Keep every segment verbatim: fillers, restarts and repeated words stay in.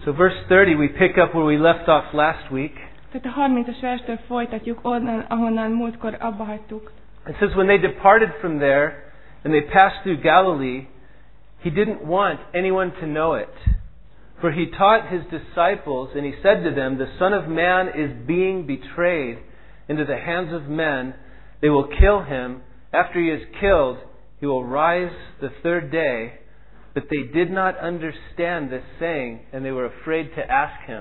So verse thirty, we pick up where we left off last week. Tehát a harmincas verstől folytatjuk onnan, ahonnan múltkor abba hagytuk. It says, when they departed from there and they passed through Galilee, he didn't want anyone to know it. For he taught his disciples, and he said to them, the Son of Man is being betrayed into the hands of men. They will kill him. After he is killed, he will rise the third day. But they did not understand this saying, and they were afraid to ask him.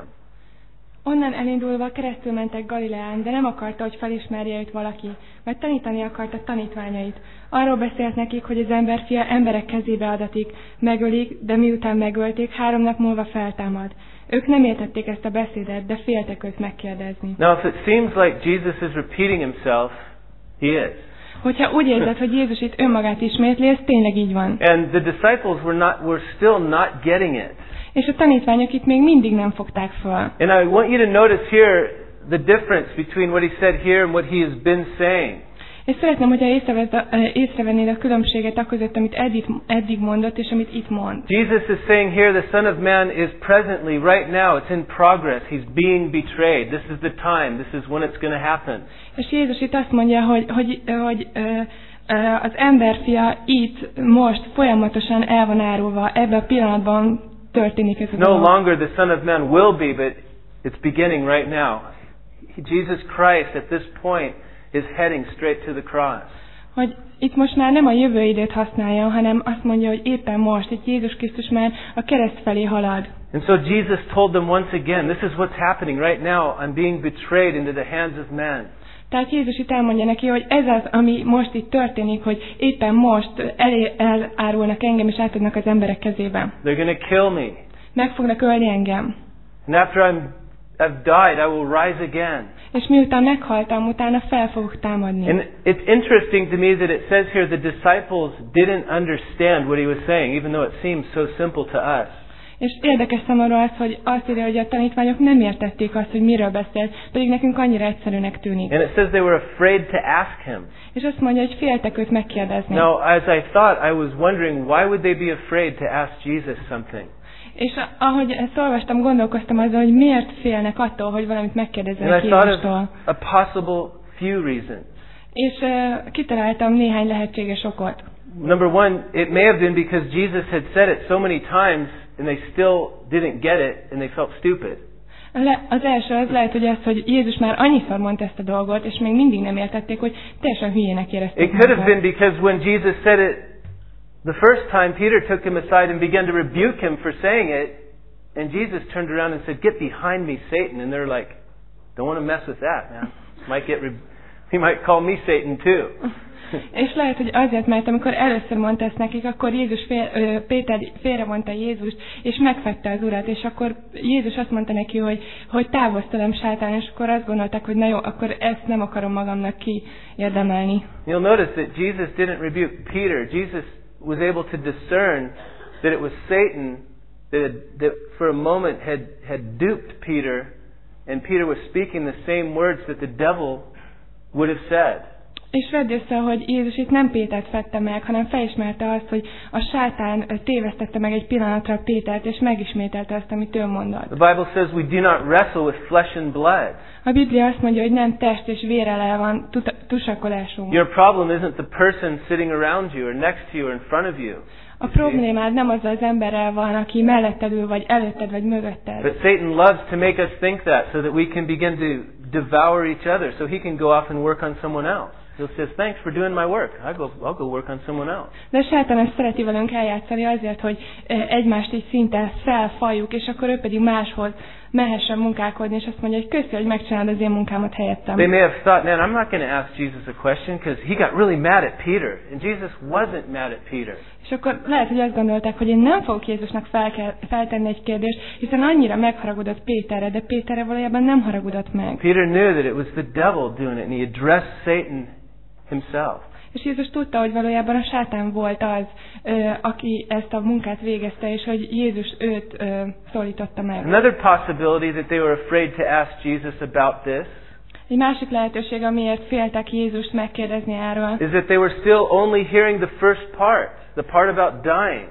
Onnan elindulva keresztül mentek Galileán, de nem akarta, hogy felismerje őt valaki, mert tanítani akarta tanítványait. Arról beszélt nekik, hogy az emberfia emberek kezébe adatik, megölik, de miután megölték, három nap múlva feltámad. Ők nem értették ezt a beszédet, de féltek őt megkérdezni. Now, if it seems like Jesus is repeating himself, he is. Hogyha úgy érzed, hogy Jézus itt önmagát ismétli, ez tényleg így van. And the disciples were not were still not getting it. És a tanítványok itt még mindig nem fogták fel. And I want you to notice here the difference between what he said here and what he has been saying. És szeretném, hogyha észrevennéd a különbséget aközött, amit eddig, eddig mondott, és amit itt mond. Jesus is saying here the Son of Man is presently, right now, it's in progress. He's being betrayed. This is the time. This is when it's going to happen. És Jézus itt azt mondja, hogy, hogy, hogy uh, uh, az emberfia itt most folyamatosan el van árulva, ebben a pillanatban történik ez a No dolog. longer the Son of Man will be, but it's beginning right now. Jesus Christ at this point is heading straight to the cross. Hogy itt most már nem a jövő időt használja, hanem azt mondja, hogy éppen most, itt Jézus Krisztus már a kereszt felé halad. And so Jesus told them once again, this is what's happening right now. I'm being betrayed into the hands of men. Tehát Jézus itt elmondja neki, hogy ez az, ami most itt történik, hogy éppen most elé, elárulnak engem, és átadnak az emberek kezébe. They're going to kill me. Meg fognak ölni engem. And after I'm, I've died, I will rise again. És miután meghaltam, utána fel fogok támadni. And it's interesting to me that it says here the disciples didn't understand what he was saying, even though it seems so simple to us. És érdekes számomra az, hogy azt írja, hogy a tanítványok nem értették azt, hogy miről beszél, pedig nekünk annyira egyszerűnek tűnik. And it says they were afraid to ask him. És azt mondja, hogy féltek őt megkérdezni. Now, as I thought, I was wondering, why would they be afraid to ask Jesus something? És ahogy ezt olvastam, gondolkoztam azon, hogy miért félnek attól, hogy valamit megkérdezzenek Jézustól. A possible few reasons. És uh, kitaláltam néhány lehetséges okot. Number one, it may have been because Jesus had said it so many times and they still didn't get it and they felt stupid. Le, az első az lehet, hogy az, hogy Jézus már annyiszor mondta ezt a dolgot, és még mindig nem értették, hogy teljesen hülyének érezték. It could have been because when Jesus said it the first time, Peter took him aside and began to rebuke him for saying it, and Jesus turned around and said, "Get behind me, Satan." And they're like, "Don't want to mess with that, man. Might get re- he might call me Satan too." És lehet, hogy azért, mert amikor először mondta ezt nekik, akkor Jézus fél, ö, Péter félrevonta Jézust, és megfette az Urat, és akkor Jézus azt mondta neki, hogy, hogy távozz tőlem, sátán, és akkor azt gondolták, hogy na jó, akkor ezt nem akarom magamnak kiérdemelni. You'll notice that Jesus didn't rebuke Peter. Jesus was able to discern that it was Satan that, had, that for a moment had, had duped Peter, and Peter was speaking the same words that the devil would have said. És vedd össze, hogy Jézus itt nem Pétert fette meg, hanem felismerte azt, hogy a sátán tévesztette meg egy pillanatra Pétert, és megismételte azt, amit ő mondott. The Bible says we do not wrestle with flesh and blood. A Biblia azt mondja, hogy nem test és vér ellen van tusakolásunk. Your problem isn't the person sitting around you or next to you or in front of you. A problémád nem az az emberrel van, aki melletted ül, vagy előtted, vagy mögötted. But Satan loves to make us think that so that we can begin to devour each other, so he can go off and work on someone else. He'll say, "Thanks for doing my work. I'll go, I'll go work on someone else." De sátán ezt szereti velünk eljátszani azért, hogy egymást így szinte felfaljuk, és akkor ő pedig máshoz mehessen munkálkodni, és azt mondja, hogy köszi, hogy megcsinálod az én munkámat helyettem. They may have thought, man, I'm not going to ask Jesus a question because he got really mad at Peter. And Jesus wasn't mad at Peter. És akkor lehet, hogy azt gondolták, hogy én nem fogok Jézusnak fel kell, feltenni egy kérdést, hiszen annyira megharagudott Péterre, de Péterre valójában nem haragudott meg. Peter knew that it was the devil doing it, and he addressed Satan himself. És Jézus tudta, hogy valójában a sátán volt az, ö, aki ezt a munkát végezte, és hogy Jézus őt ö, szólította meg. Another possibility that they were afraid to ask Jesus about this Egy másik lehetőség, amiért féltek Jézust megkérdezni erről, is that they were still only hearing the first part, the part about dying.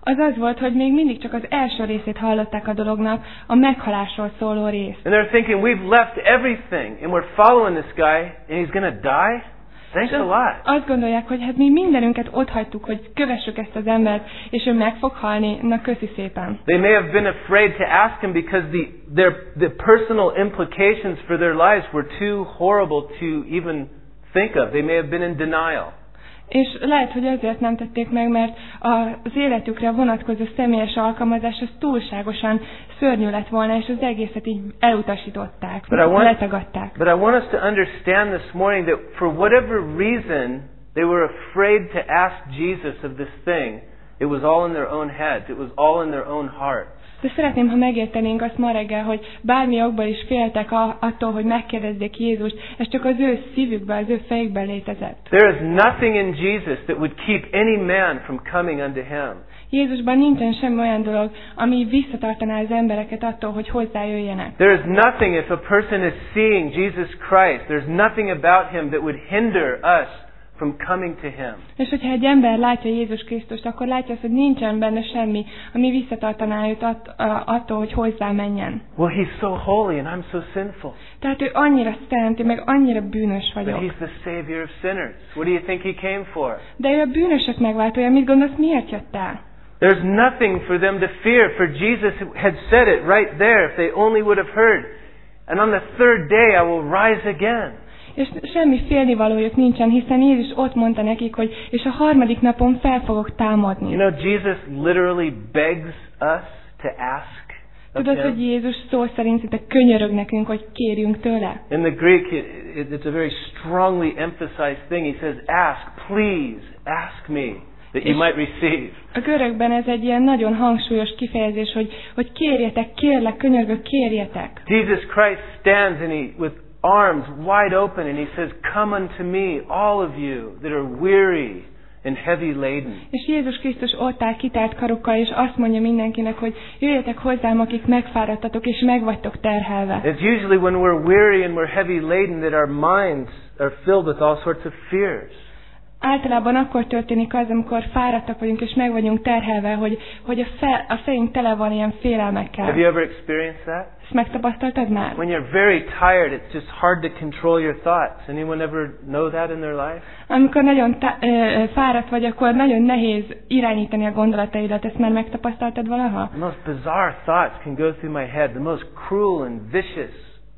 az az volt, hogy még mindig csak az első részét hallották a dolognak, a meghalásról szóló részt. And they're thinking, we've left everything, and we're following this guy, and he's going to die? Thanks a lot. Azt gondolják, hogy hát mi mindenünket otthagytuk, hogy kövessük ezt az embert, és ő meg fog halni. Na, köszi szépen. They may have been afraid to ask him because the their the personal implications for their lives were too horrible to even think of. They may have been in denial. És lehet, hogy azért nem tették meg, mert az életükre vonatkozó személyes alkalmazás az túlságosan szörnyű lett volna, és az egészet így elutasították, letagadták. But I want us to understand this morning that for whatever reason they were afraid to ask Jesus of this thing, it was all in their own heads, it was all in their own hearts. De szeretném, ha megértenénk azt ma reggel, hogy bármi okból is féltek a, attól, hogy megkérdezzék Jézust, ez csak az ő szívükben, az ő fejükben létezett. There is nothing in Jesus that would keep any man from coming unto him. Jézusban nincsen semmi olyan dolog, ami visszatartaná az embereket attól, hogy hozzájöjjenek. There is nothing, if a person is seeing Jesus Christ, there's nothing about him that would hinder us from coming to him. És hogyha egy ember látja Jézus Krisztust, akkor látja azt, hogy nincsen benne semmi, ami visszatartaná őt att, attól, hogy hozzá menjen. Well, he's so holy and I'm so sinful. Tehát ő annyira szent, meg annyira bűnös vagyok. But he's the savior of sinners. What do you think he came for? De ő a bűnösök megváltója, mit gondolsz, miért jött el? There's nothing for them to fear, for Jesus had said it right there, if they only would have heard. And on the third day I will rise again. És semmi félnivalójuk nincsen, hiszen Jézus ott mondta nekik, hogy és a harmadik napon fel fogok támadni. You know, Jesus literally begs us to ask. Tudod, hogy Jézus szó szerint szinte könyörög nekünk, hogy kérjünk tőle. In the Greek, it, it, it's a very strongly emphasized thing. He says, ask, please, ask me, that you might receive. A görögben ez egy ilyen nagyon hangsúlyos kifejezés, hogy, hogy kérjetek, kérlek, könyörgök, kérjetek. Jesus Christ stands and he, with arms wide open, and he says, come unto me, all of you that are weary and heavy laden. És Jézus Krisztus ott áll kitárt karokkal, és azt mondja mindenkinek, hogy jöjjetek hozzám, akik megfáradtatok, és meg vagytok terhelve. It's usually when we're weary and we're heavy laden that our minds are filled with all sorts of fears. Általában akkor történik az, amikor fáradtak vagyunk, és meg vagyunk terhelve, hogy, hogy a, fe, a fejünk tele van ilyen félelmekkel. Have you ever experienced that? Ezt megtapasztaltad már? When you're very tired, it's just hard to control your thoughts. Anyone ever know that in their life? Amikor nagyon tá- ö, fáradt vagy, akkor nagyon nehéz irányítani a gondolataidat. Ezt már megtapasztaltad valaha? The most bizarre thoughts can go through my head. The most cruel and vicious,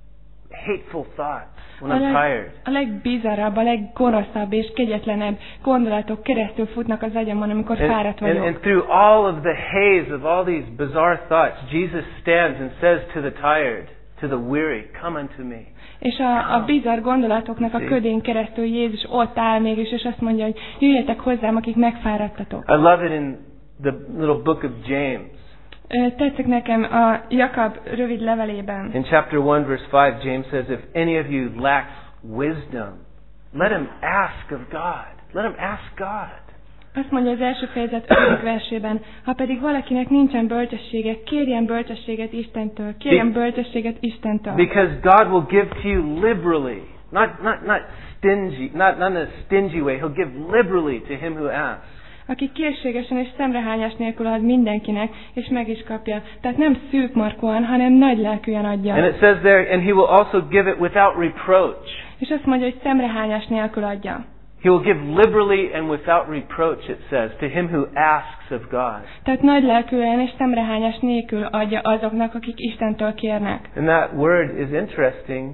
hateful thoughts when I'm tired. A legbizarrabb, a leggonoszabb és kegyetlenebb gondolatok keresztül futnak az agyamon, amikor fáradt vagyok. And, and through all of the haze of all these bizarre thoughts, Jesus stands and says to the tired, to the weary, come unto me. És a, a bizarr gondolatoknak a ködén keresztül Jézus ott áll mégis, és azt mondja, hogy jöjjetek hozzám, akik megfáradtatok. I love it in the little book of James. Tetszik nekem a Jakab rövid levelében. In chapter one, verse five, James says, if any of you lacks wisdom, let him ask of God. Let him ask God. Azt mondja az első fejezet ötödik versében, ha pedig valakinek nincsen bölcsessége, kérjen bölcsességet Istentől, kérjen bölcsességet Istentől. Because God will give to you liberally, not not not stingy, not not in a stingy way. He'll give liberally to him who asks. Aki készségesen és szemrehányás nélkül ad mindenkinek, és meg is kapja. Tehát nem szűkmarkúan, hanem nagy lelkűen adja. And it says there, and he will also give it without reproach. És azt mondja, hogy szemrehányás nélkül adja. He will give liberally and without reproach, it says, to him who asks of God. Tehát nagy lelkűen és szemrehányás nélkül adja azoknak, akik Istentől kérnek. And that word is interesting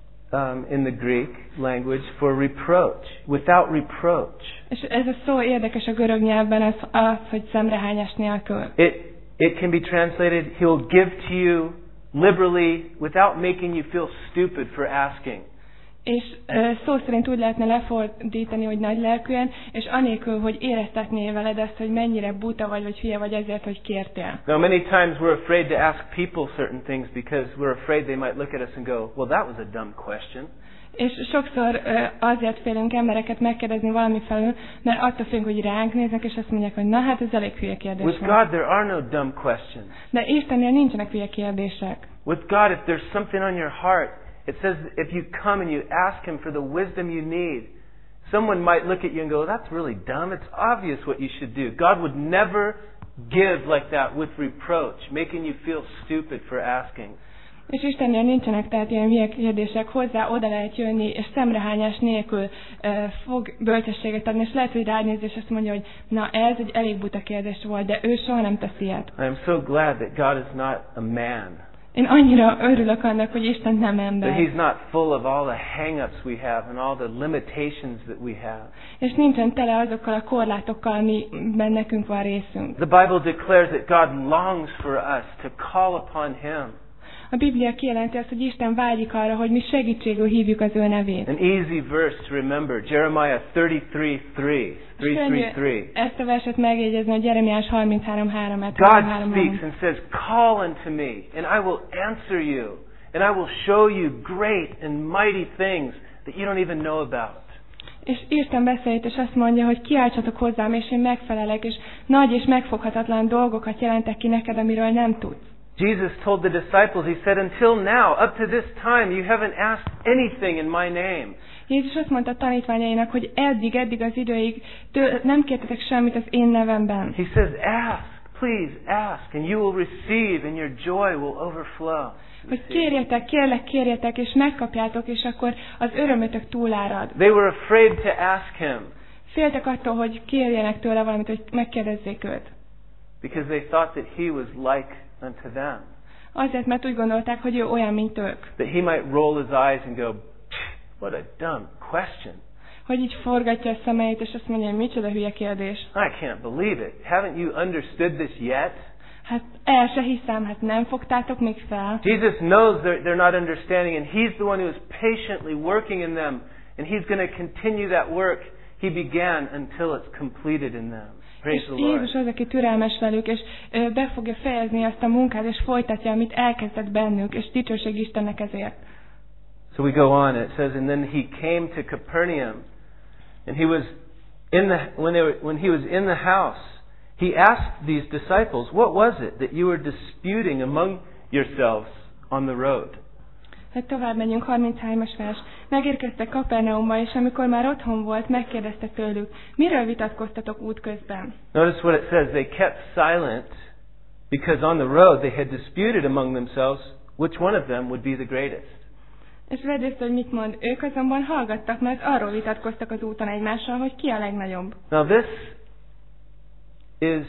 um, in the Greek language for reproach, without reproach. És ez a szó érdekes a görög nyelvben, az, az hogy szemrehányás nélkül. It it can be translated, he'll give to you liberally without making you feel stupid for asking. És uh, szó szerint úgy lehetne lefordítani, hogy nagy lelkűen, és anélkül, hogy éreztetné veled azt, hogy mennyire buta vagy, vagy hülye vagy ezért, hogy kértél. Now many times we're afraid to ask people certain things because we're afraid they might look at us and go, well, that was a dumb question. És sokszor uh, azért félünk embereket megkérdezni valami felül, mert attól félünk, hogy ránk néznek, és azt mondják, hogy na hát ez elég hülye kérdés. With God there are no dumb questions. De Istennél nincsenek hülye kérdések. With God, if there's something on your heart, it says if you come and you ask Him for the wisdom you need, someone might look at you and go, that's really dumb. It's obvious what you should do. God would never give like that with reproach, making you feel stupid for asking. És Istennél nincsenek tehát ilyen hülye kérdések, hozzá oda lehet jönni, és szemrehányás nélkül uh, fog bölcsességet adni, és lehet, hogy ránéz, és azt mondja, hogy na ez egy elég buta kérdés volt, de ő soha nem teszi ilyet. I am so glad that God is not a man. Én annyira örülök annak, hogy Isten nem ember. That He's not full of all the hang-ups we have and all the limitations that we have. És nincsen tele azokkal a korlátokkal, amiben nekünk van részünk. The Bible declares that God longs for us to call upon Him. A Biblia kijelenti azt, hogy Isten vágyik arra, hogy mi segítségül hívjuk az ő nevét. An easy verse to remember, Jeremiah thirty-three three. three three. Ezt a verset megjegyezni, hogy Jeremiás harminchárom három. God speaks and says, "Call unto me, and I will answer you, and I will show you great and mighty things that you don't even know about." És Isten beszélt, és azt mondja, hogy kiáltsatok hozzám, és én megfelelek, és nagy és megfoghatatlan dolgokat jelentek ki neked, amiről nem tudsz. Jesus told the disciples, He said, "Until now, up to this time, you haven't asked anything in my name." Jézus azt mondta a tanítványainak, hogy eddig, eddig az időig tő, nem kértetek semmit az én nevemben. He says, "Ask, please ask, and you will receive, and your joy will overflow." Hogy kérjetek, kérlek, kérjetek, és megkapjátok, és akkor az örömötök túlárad. They were afraid to ask Him. Féltek attól, hogy kérjenek tőle valamit, hogy megkérdezzék őt. Because they thought that He was like unto them. Azért, mert úgy gondolták, hogy ő olyan, mint ők. That He might roll His eyes and go, "What a dumb question." Hogy így forgatja a szemeit, és azt mondja, hogy micsoda hülye kérdés. I can't believe it. Haven't you understood this yet? Hát el se hiszem, hát nem fogtátok még fel. Jesus knows they're, they're not understanding, and He's the one who is patiently working in them, and He's going to continue that work He began until it's completed in them. Praise És the Lord. Jézus az, aki türelmes velük, és ö, be fogja fejezni azt a munkát, és folytatja, amit elkezdett bennük, és dicsőség Istennek ezért. So we go on. It says, and then He came to Capernaum, and He was in the when they were when He was in the house. He asked these disciples, "What was it that you were disputing among yourselves on the road?" Hát tovább megyünk, harminchármas vers. Megérkeztek Kapernaumba, és amikor már otthon volt, megkérdezte tőlük, miről vitatkoztatok útközben? Notice what it says. They kept silent because on the road they had disputed among themselves which one of them would be the greatest. És vedd észre, hogy mit mond. Ők azonban hallgattak, mert arról vitatkoztak az úton egymással, hogy ki a legnagyobb. Now this is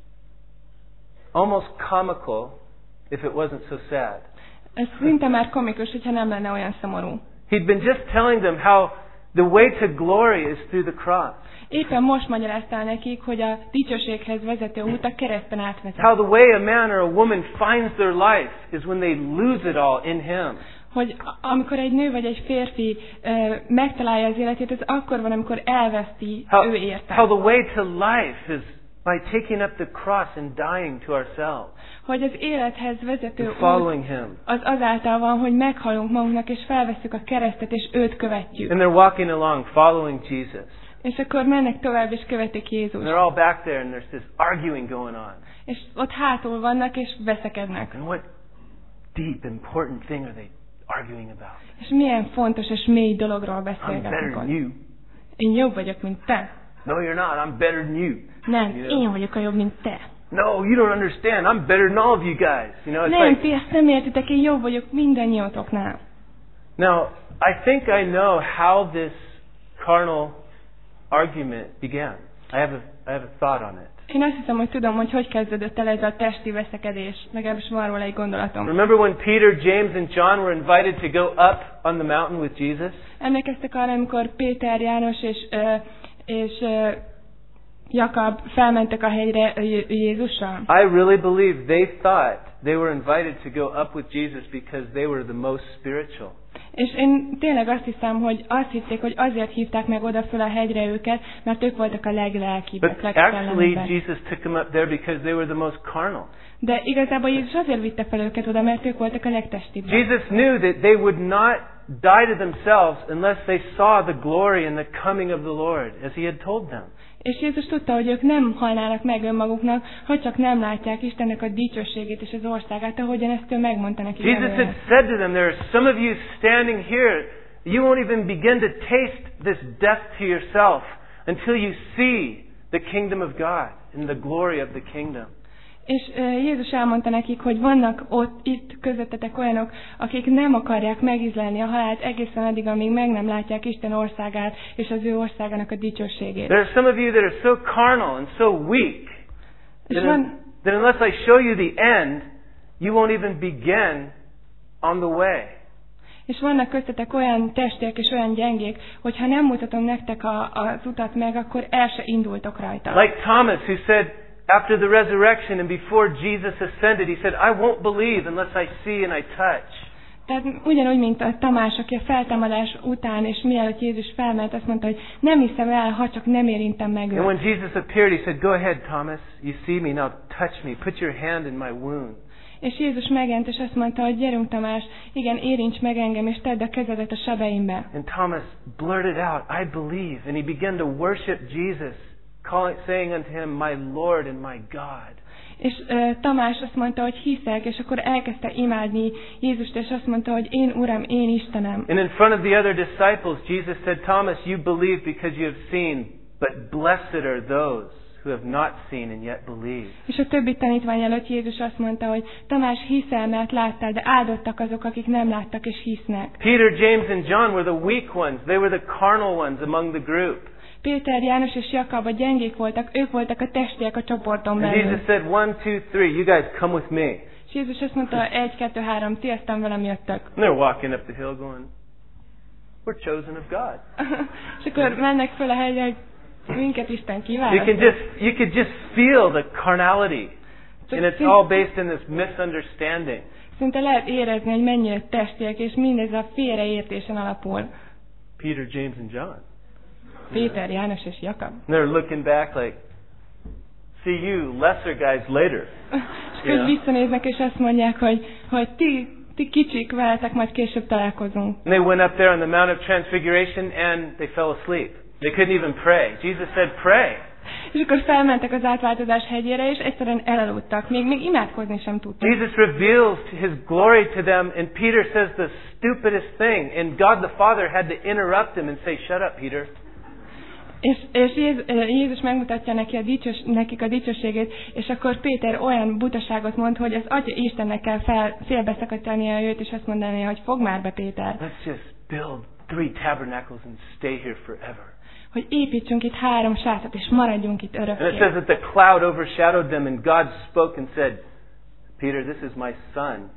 almost comical if it wasn't so sad. Ez szinte már komikus, hogyha nem lenne olyan szomorú. He'd been just telling them how the way to glory is through the cross. Éppen most magyaráztál nekik, hogy a dicsőséghez vezető út a kereszten átvezet. How the way a man or a woman finds their life is when they lose it all in Him. Hogy amikor egy nő vagy egy férfi uh, megtalálja az életét, ez akkor van, amikor elveszti How, ő érte. how the way to life is by taking up the cross and dying to ourselves. Hogy az élethez vezető And út following Him. az azáltal van, hogy meghalunk magunknak, és felvesszük a keresztet, és őt követjük. And they're walking along, following Jesus. És akkor mennek tovább, és követik Jézus. And they're all back there, and there's this arguing going on. És ott hátul vannak, és veszekednek. And what deep, important thing are they arguing about? És milyen fontos és mély dologról I'm better beszélgetnek than ott. you. Én jobb vagyok, mint te. No, you're not. I'm better than you. Nem, You know? én vagyok a jobb, mint te. No, you don't understand. I'm better than all of you guys. You know, it's Nem, like. ti ezt nem értitek, én jobb vagyok mindannyiatoknál. Now, I think I know how this carnal argument began. I have a, I have a thought on it. Én azt hiszem, hogy tudom, hogy hogy kezdődött el ez a testi veszekedés. Legalábbis van róla egy gondolatom. Remember when Peter, James, and John were invited to go up on the mountain with Jesus? Emlékeztek arra, amikor Péter, János és, ö, és ö, Jakab felmentek a hegyre Jézussal? I really believe they thought they were invited to go up with Jesus because they were the most spiritual. És én tényleg azt hiszem, hogy azt hitték, hogy azért hívták meg oda föl a hegyre őket, mert ők voltak a leglelkibbek, But actually legszellemebbek. Jesus took them up there because they were the most carnal. De igazából Jézus azért vitte fel őket oda, mert ők voltak a legtestibbek. Jesus knew that they would not die to themselves unless they saw the glory and the coming of the Lord, as He had told them. És Jézus tudta, hogy ők nem halnának meg önmaguknak, hogy csak nem látják Istennek a dicsőségét és az országát, ahogyan ezt ő megmondta nekik. Jesus had előre. said to them, there are some of you standing here, you won't even begin to taste this death to yourself until you see the kingdom of God and the glory of the kingdom. És uh, Jézus elmondta nekik, hogy vannak ott, itt közöttetek olyanok, akik nem akarják megízlelni a halált egészen addig, amíg meg nem látják Isten országát és az ő országának a dicsőségét. There are some of you that are so carnal and so weak that, van, that unless I show you the end, you won't even begin on the way. És vannak köztetek olyan testiek és olyan gyengék, hogy ha nem mutatom nektek a, az utat meg, akkor el se indultok rajta. Like Thomas, who said after the resurrection and before Jesus ascended, he said, I won't believe unless I see and I touch. Tehát ugyanúgy, mint a Tamás, aki a feltámadás után, és mielőtt Jézus felment, azt mondta, hogy nem hiszem el, ha csak nem érintem meg őt. And when Jesus appeared, he said, go ahead, Thomas, you see me, now touch me, put your hand in my wound. És Jézus megjelent, és azt mondta, hogy gyerünk Tamás, igen, érints meg engem, és tedd a kezedet a sebeimbe. And Thomas blurted out, I believe, and he began to worship Jesus, calling, saying unto him, my Lord and my God. És uh, Tamás azt mondta, hogy hiszek, és akkor elkezdte imádni Jézust, és azt mondta, hogy én Uram, én Istenem. And in front of the other disciples, Jesus said, Thomas, you believe because you have seen, but blessed are those who have not seen and yet believe. És a többi tanítvány előtt Jézus azt mondta, hogy Tamás, hiszel, mert láttál, de áldottak azok, akik nem láttak és hisznek. Peter, James and John were the weak ones. They were the carnal ones among the group. Péter, János és Jakab a gyengék voltak, ők voltak a testiek a csoporton And belül. Jesus said, one, two, three, you guys come with me. És Jézus azt mondta, egy, kettő, három, ti aztán velem jöttök. And they're walking up the hill going, we're chosen of God. És akkor mennek föl a hegyre, hogy minket Isten You kiválaszt. can just, you could just feel the carnality. And it's all based in this misunderstanding. Szinte lehet érezni, hogy mennyire testiek, és mindez a félreértésen alapul. Peter, James and John. Péter, János és Jakab. And they're looking back like, see you lesser guys later. És yeah. visszanéznek, és azt mondják, hogy, hogy ti, ti kicsik, veletek majd később találkozunk. And they went up there on the Mount of Transfiguration and they fell asleep. They couldn't even pray. Jesus said, pray. És akkor felmentek az átváltozás hegyére, és egyszerűen elaludtak. Még, még imádkozni sem tudtak. Jesus reveals His glory to them, and Peter says the stupidest thing, and God the Father had to interrupt him and say, shut up, Peter. És, és Jézus, Jézus megmutatja neki a dicsős, nekik a dicsőségét, és akkor Péter olyan butaságot mond, hogy az Atya Istennek kell fel, félbeszakítania őt, és azt mondani, hogy fogd már be, Péter. Let's just build three tabernacles and stay here forever. Hogy építsünk itt három sátot, és maradjunk itt örökké. And it says that the cloud overshadowed them, and God spoke and said, Peter, this is my son.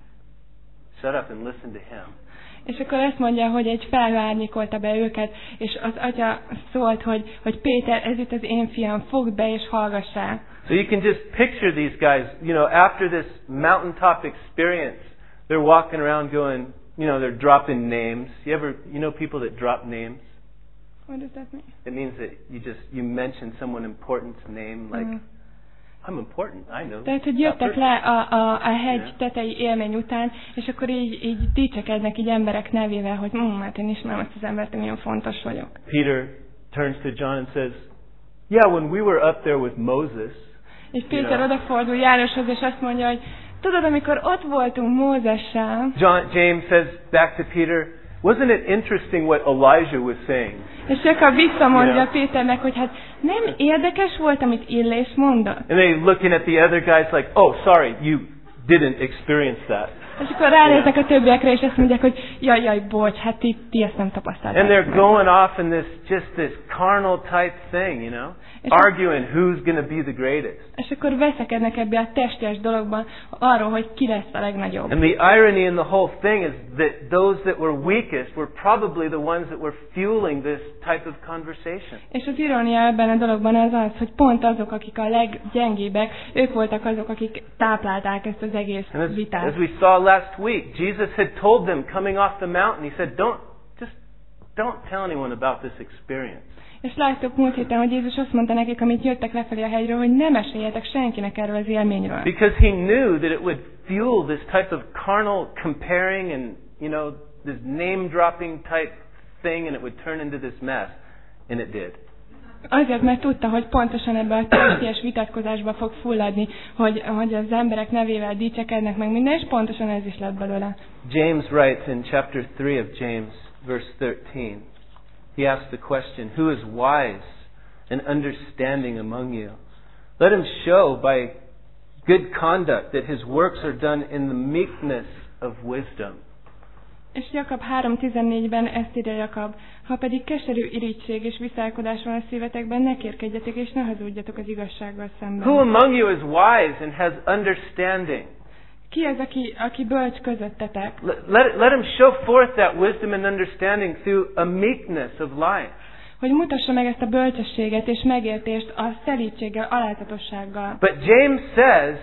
Shut up and listen to him. És akkor ezt mondja, hogy egy felhő árnyékolta be őket, és az Atya szólt, hogy, hogy Péter, ez itt az én fiam, fogd be és hallgassál. So you can just picture these guys, you know, after this mountaintop experience, they're walking around going, you know, they're dropping names. You ever, you know people that drop names? What does that mean? It means that you just, you mention someone important's name, like, mm. I'm important, I know. Tehát, hogy jöttek le a, a, a hegy tetei élmény után, és akkor így, így dicsekednek így emberek nevével, hogy hm, hát én ismerem azt az embert, milyen fontos vagyok. Peter turns to John and says, yeah, when we were up there with Moses. És Péter odafordul Jánoshoz, és azt mondja, hogy tudod, amikor ott voltunk Mózessel. John, James says back to Peter, wasn't it interesting what Elijah was saying? És Jakab visszamondja yeah. Péternek, hogy hát nem érdekes volt, amit Illés mondott. And they looking at the other guys like, oh, sorry, you didn't experience that. És akkor ránéznek a többiekre, és azt mondják, hogy jaj, jaj, bocs, hát ti, ti ezt nem tapasztalták. And they're going off in this, just this carnal type thing, you know? Arguing who's going to be the greatest. És akkor veszekednek ebbe a testes dologban arról, hogy ki lesz a legnagyobb. And the irony in the whole thing is that those that were weakest were probably the ones that were fueling this type of conversation. És az irónia ebben a dologban az az, hogy pont azok, akik a leggyengébbek, ők voltak azok, akik táplálták ezt az egész as, vitát. As we saw last week, Jesus had told them coming off the mountain, he said, don't, just don't tell anyone about this experience. És láttuk múlt héten, hogy Jézus azt mondta nekik, amit jöttek lefelé a hegyről, hogy ne meséljetek senkinek erről az élményről. Because he knew that it would fuel this type of carnal comparing and, you know, this name-dropping type thing, and it would turn into this mess. And it did. Azért, mert tudta, hogy pontosan ebben a testies vitatkozásba fog fulladni, hogy, hogy az emberek nevével dicsekednek meg minden, és pontosan ez is lett belőle. James writes in chapter three of James, verse thirteen. He asks the question, who is wise and understanding among you? Let him show by good conduct, that his works are done in the meekness of wisdom. És Jakab három tizennégyben ezt írja Jakab, ha pedig keserű irigység és viszálykodás van a szívetekben, ne kérkedjetek és ne hazudjatok az igazsággal szemben. Who among you is wise and has understanding? Ki az, aki, aki bölcs közöttetek? Let, let, let him show forth that wisdom and understanding through a meekness of life. Hogy mutassa meg ezt a bölcsességet és megértést a szelídséggel, alázatossággal. But James says,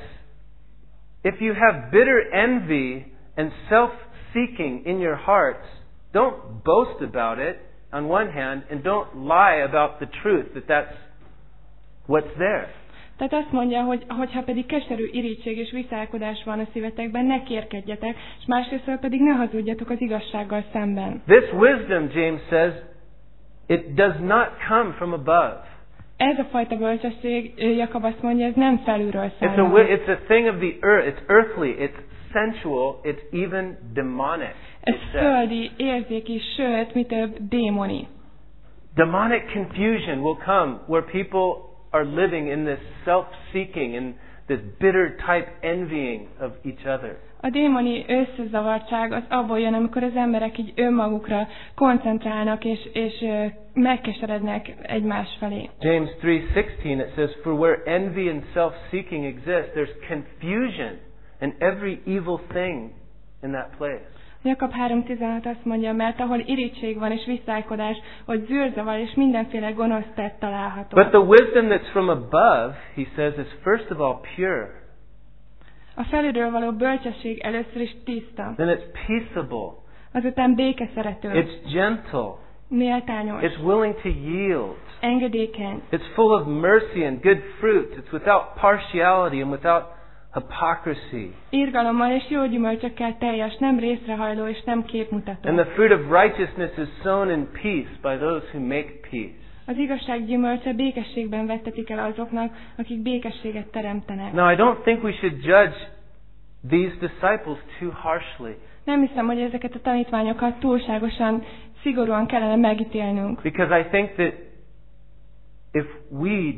if you have bitter envy and self-seeking in your hearts, don't boast about it on one hand, and don't lie about the truth that that's what's there. Tehát azt mondja, hogy hogyha pedig keserű irigység és viszálykodás van a szívetekben, ne kérkedjetek, és másrésztről pedig ne hazudjatok az igazsággal szemben. This wisdom, James says, it does not come from above. Ez a fajta bölcsesség, Jakab azt mondja, ez nem felülről It's a, származ. it's a thing of the earth. It's earthly. It's sensual. It's even demonic. Ez földi, érzéki, sőt, mi több, démoni. Demonic confusion will come where people are living in this self-seeking and this bitter type envying of each other. A démoni összezavartság az abból jön, amikor az emberek így önmagukra koncentrálnak és, és megkeserednek egymás felé. James three sixteen, it says, for where envy and self-seeking exist, there's confusion and every evil thing in that place. Jakab három tizenhat azt mondja, mert ahol irigység van és viszálykodás, hogy zűrzavar és mindenféle gonosz tett található. But the wisdom that's from above, he says, is first of all pure. A felülről való bölcsesség először is tiszta. Then it's peaceable. Azután békeszerető. It's gentle. Méltányos. It's willing to yield. Engedékeny. It's full of mercy and good fruit. It's without partiality and without hypocrisy. Irgalommal és jó gyümölcsökkel teljes, nem részrehajló és nem képmutató. And the fruit of righteousness is sown in peace by those who make peace. Az igazság gyümölcse békességben vettetik el azoknak, akik békességet teremtenek. Now, I don't think we should judge these disciples too harshly. Nem hiszem, hogy ezeket a tanítványokat túlságosan szigorúan kellene megítélnünk. Because I think that if we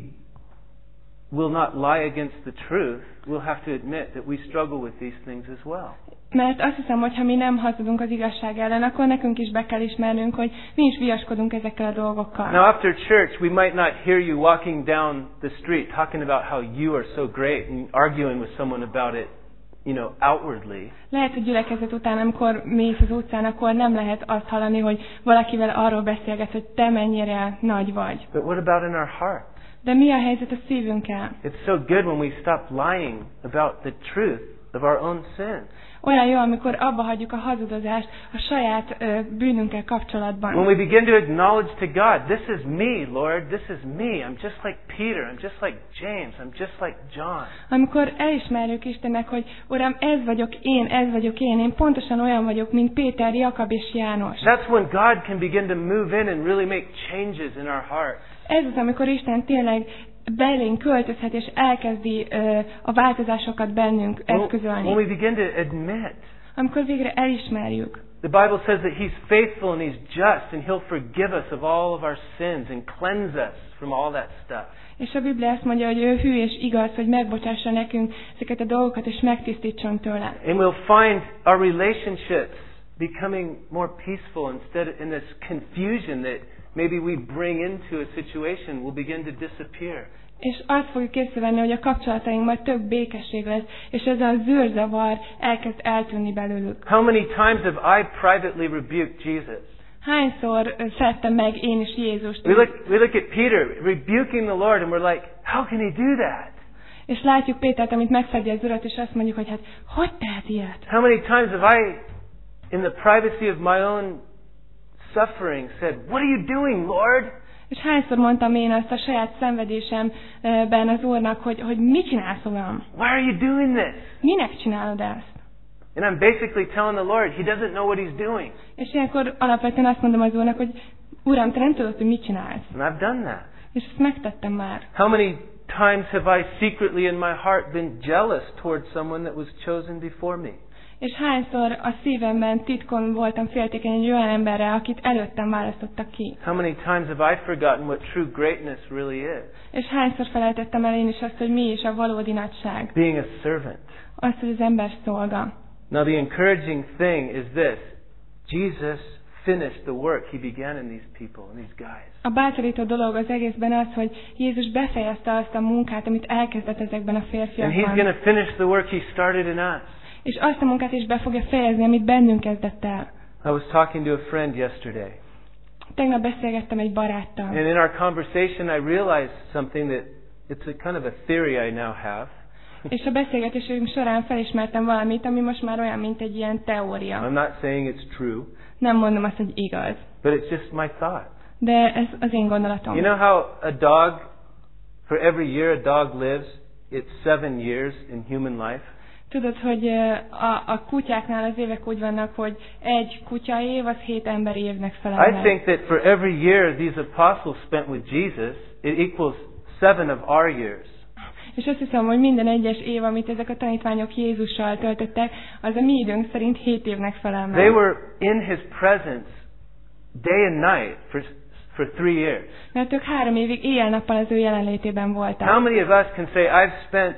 will not lie against the truth, we'll have to admit that we struggle with these things as well. Mert azt hiszem, hogy ha mi nem hazudunk az igazság ellen, akkor nekünk is be kell ismernünk, hogy mi is viaskodunk ezekkel a dolgokkal. Now after church, we might not hear you walking down the street talking about how you are so great and arguing with someone about it, you know, outwardly. Lehet, hogy gyülekezet után, amikor mész az utcán, akkor nem lehet azt hallani, hogy valakivel arról beszélget, hogy te mennyire nagy vagy. But what about in our heart? De mi a helyzet a szívünkkel? It's so good when we stop lying about the truth of our own sin. Olyan jó, amikor abba hagyjuk a hazudozást a saját ö, bűnünkkel kapcsolatban. When we begin to acknowledge to God, this is me, Lord, this is me. I'm just like Peter, I'm just like James, I'm just like John. Amikor elismerjük Istennek, hogy Uram, ez vagyok én, ez vagyok én, én pontosan olyan vagyok, mint Péter, Jakab és János. That's when God can begin to move in and really make changes in our hearts. Ez az, amikor Isten tényleg belénk költözhet, és elkezdi uh, a változásokat bennünk eszközölni. When we begin to admit. Amikor végre elismerjük. The Bible says that He's faithful and He's just and He'll forgive us of all of our sins and cleanse us from all that stuff. És a Biblia azt mondja, hogy ő hű és igaz, hogy megbocsássa nekünk ezeket a dolgokat, és megtisztítson tőle. And we'll find our relationships becoming more peaceful instead in this confusion that maybe we bring into a situation will begin to disappear. És azt fogjuk észrevenni, hogy a kapcsolatainkban több békesség lesz, és ez a zűrzavar elkezd eltűnni belőlük. How many times have I privately rebuked Jesus? Hányszor szedtem meg én is Jézust? We look, we look at Peter rebuking the Lord and we're like, how can he do that? És látjuk Pétert, amit megszedi az Urat, és azt mondjuk, hogy hát, hogy tehet ilyet? How many times have I, in the privacy of my own suffering, said, what are you doing, Lord? És hányszor mondtam én azt a saját szenvedésemben az Úrnak, hogy, hogy mit csinálsz, Uram? Why are you doing this? Minek csinálod ezt? And I'm basically telling the Lord, He doesn't know what He's doing. És ilyenkor alapvetően azt mondom az Úrnak, hogy Uram, te nem tudod, hogy mit csinálsz. And I've done that. És ezt megtettem már. How many times have I secretly in my heart been jealous towards someone that was chosen before me? És hányszor a szívemben titkon voltam féltékeny egy olyan emberre, akit előttem választottak ki. How many times have I forgotten what true greatness really is? És hányszor felejtettem el én is azt, hogy mi is a valódi nagyság. Being a servant. Azt, hogy az ember szolga. Now the encouraging thing is this. Jesus finished the work he began in these people, in these guys. A bátorító dolog az egészben az, hogy Jézus befejezte azt a munkát, amit elkezdett ezekben a férfiakban. And he's going to finish the work he started in us. És azt a munkát is be fogja fejezni, amit bennünk kezdett el. I was talking to a friend yesterday. Tegnap beszélgettem egy baráttal. And in our conversation I realized something that it's a kind of a theory I now have. És a beszélgetésünk során felismertem valamit, ami most már olyan, mint egy ilyen teória. I'm not saying it's true. Nem mondom azt, hogy igaz. But it's just my thought. De ez az én gondolatom. You know how a dog, for every year a dog lives, it's seven years in human life? Tudod, hogy a, a kutyáknál az évek úgy vannak, hogy egy kutya év, az hét ember évnek felel I think that for every year these apostles spent with Jesus, it equals seven of our years. És azt hiszem, hogy minden egyes év, amit ezek a tanítványok Jézussal töltöttek, az a mi időnk szerint hét évnek felel meg. They were in his presence day and night for for three years. Mert ők három évig éjjel-nappal az ő jelenlétében voltak. How many of us can say, I've spent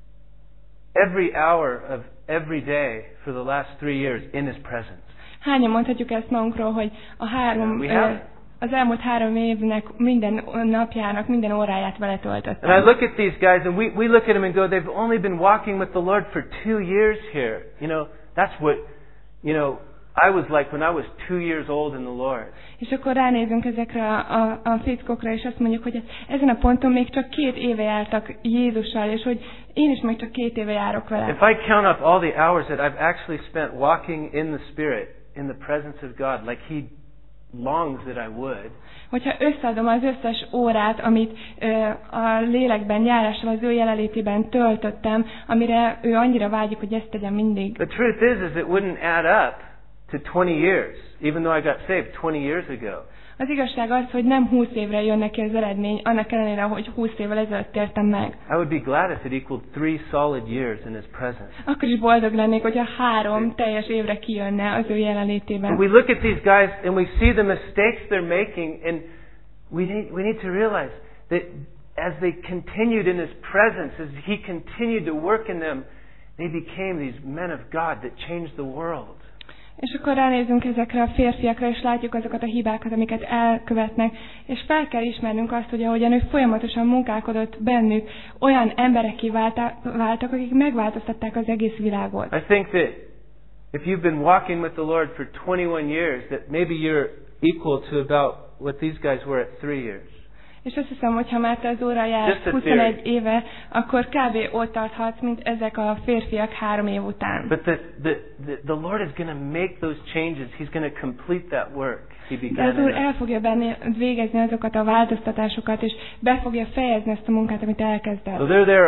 every hour of every day for the last three years in his presence? Hányan mondhatjuk ezt magunkról, hogy a három, ö, az elmúlt három évnek minden napjának, minden óráját vele töltöttem. And I look at these guys and we, we look at them and go, they've only been walking with the Lord for two years here. You know, that's what, you know, I was like when I was two years old in the Lord. És akkor ránézünk ezekre a, a, a fickókra, és azt mondjuk, hogy ezen a ponton még csak két éve jártak Jézussal, és hogy én is még csak két éve járok vele. If I count up all the hours that I've actually spent walking in the Spirit, in the presence of God, like He longs that I would. Hogyha összeadom az összes órát, amit ö, a lélekben, járással az ő jelenlétében töltöttem, amire ő annyira vágyik, hogy ezt tegyem mindig. The truth is, is it wouldn't add up to twenty years, even though I got saved twenty years ago. Az igazság az, hogy nem húsz évre jön neki az eredmény, annak ellenére, hogy húsz évvel ezelőtt tértem meg. I would be glad if it equaled three solid years in His presence. Akkor is boldog lennék, hogyha három teljes évre kijönne az ő jelenlétében. But we look at these guys and we see the mistakes they're making, and we need, we need to realize that as they continued in His presence, as He continued to work in them, they became these men of God that changed the world. És akkor ránézünk ezekre a férfiakra, és látjuk azokat a hibákat, amiket elkövetnek, és fel kell ismernünk azt, hogy ahogyan ő folyamatosan munkálkodott bennük, olyan emberekké váltak, akik megváltoztatták az egész világot. I think that if you've been walking with the Lord for twenty-one years, that maybe you're equal to about what these guys were at three years. És azt hiszem, hogy ha már te az óra jársz huszonegy éve, akkor kb. Ott tarthatsz, mint ezek a férfiak három év után. But the, the, the, the Lord is going to make those changes. He's going to complete that work He began. De az Úr el fogja benne végezni azokat a változtatásokat, és be fogja fejezni ezt a munkát, amit elkezdett. So they're there,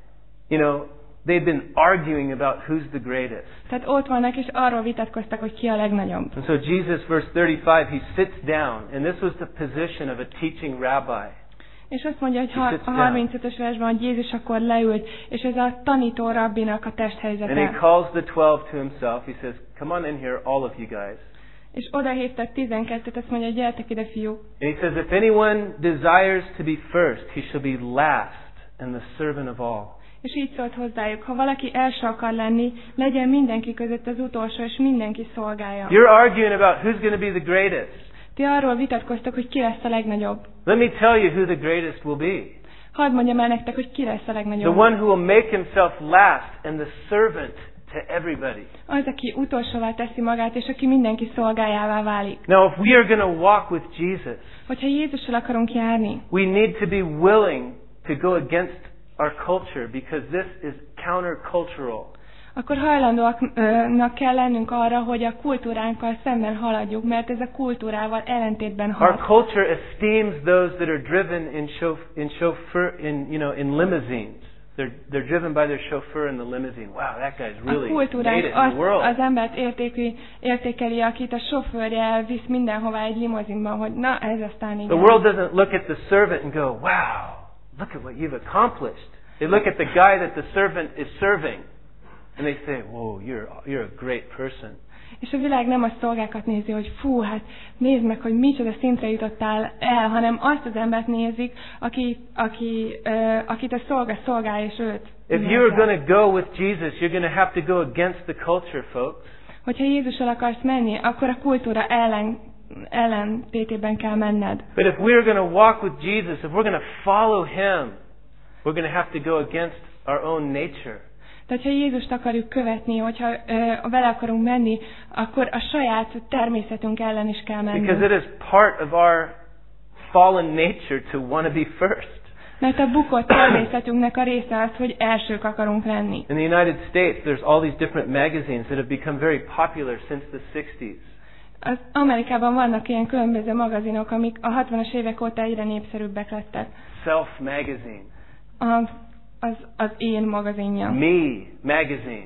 you know, they've been arguing about who's the greatest. Tehát ott vannak, és arról vitatkoztak, hogy ki a legnagyobb. And so Jesus, verse thirty-five, He sits down, and this was the position of a teaching rabbi. És azt mondja, hogy ha, a harmincötös versben, hogy Jézus akkor leült, és ez a tanító rabbinak a testhelyzete. And He calls the twelve to Himself. He says, come on in here, all of you guys. És oda hívtak tizenkettőt, azt mondja, gyertek ide, fiúk. And He says, if anyone desires to be first, he shall be last and the servant of all. És így szólt hozzájuk, ha valaki első akar lenni, legyen mindenki között az utolsó, és mindenki szolgálja. You're arguing about who's going to be the greatest. Ti arról vitatkoztok, hogy ki lesz a legnagyobb. Let me tell you who the greatest will be. Hadd mondjam el nektek, hogy ki lesz a legnagyobb. The one who will make himself last and the servant to everybody. Az, aki utolsóvá teszi magát, és aki mindenki szolgájává válik. Now, if we are going to walk with Jesus, hogyha Jézussal akarunk járni, we need to be willing to go against our culture, because this is countercultural. Akkor hajlandóaknak kell lennünk arra, hogy a kultúránkkal szemben haladjuk, mert ez a kultúrával ellentétben hat. Our culture esteems those that are driven in chauffeur, in chauffeur, in you know, in limousines. They're they're driven by their chauffeur in the limousine. Wow, that guy's really made it in the world. Az embert értékeli, értékeli, akit a sofőrje visz mindenhová egy limuzinban, hogy na, ez aztán igen. The world doesn't look at the servant and go, wow, look at what you've accomplished. They look at the guy that the servant is serving. And they say, whoa, you're, you're a great person. És a világ nem a szolgákat nézi, hogy fú, hát nézd meg, hogy micsoda szintre jutottál el, hanem azt az embert nézik, aki, aki, uh, akit a szolga szolgál, és őt. If you're going to go with Jesus, you're going to have to go against the culture, folks. Hogyha Jézussal akarsz menni, akkor a kultúra ellen, ellentétében kell menned. But if we're going to walk with Jesus, if we're going to follow Him, we're going to have to go against our own nature. Tehát, ha Jézust akarjuk követni, hogyha ö, vele akarunk menni, akkor a saját természetünk ellen is kell menni. Because it is part of our fallen nature to want to be first. Mert a bukott természetünknek a része az, hogy elsők akarunk lenni. In the United States, there's all these different magazines that have become very popular since the sixties. Az Amerikában vannak ilyen különböző magazinok, amik a hatvanas évek óta egyre népszerűbbek lettek. Self magazine. A, az, az én magazinja. Me magazine.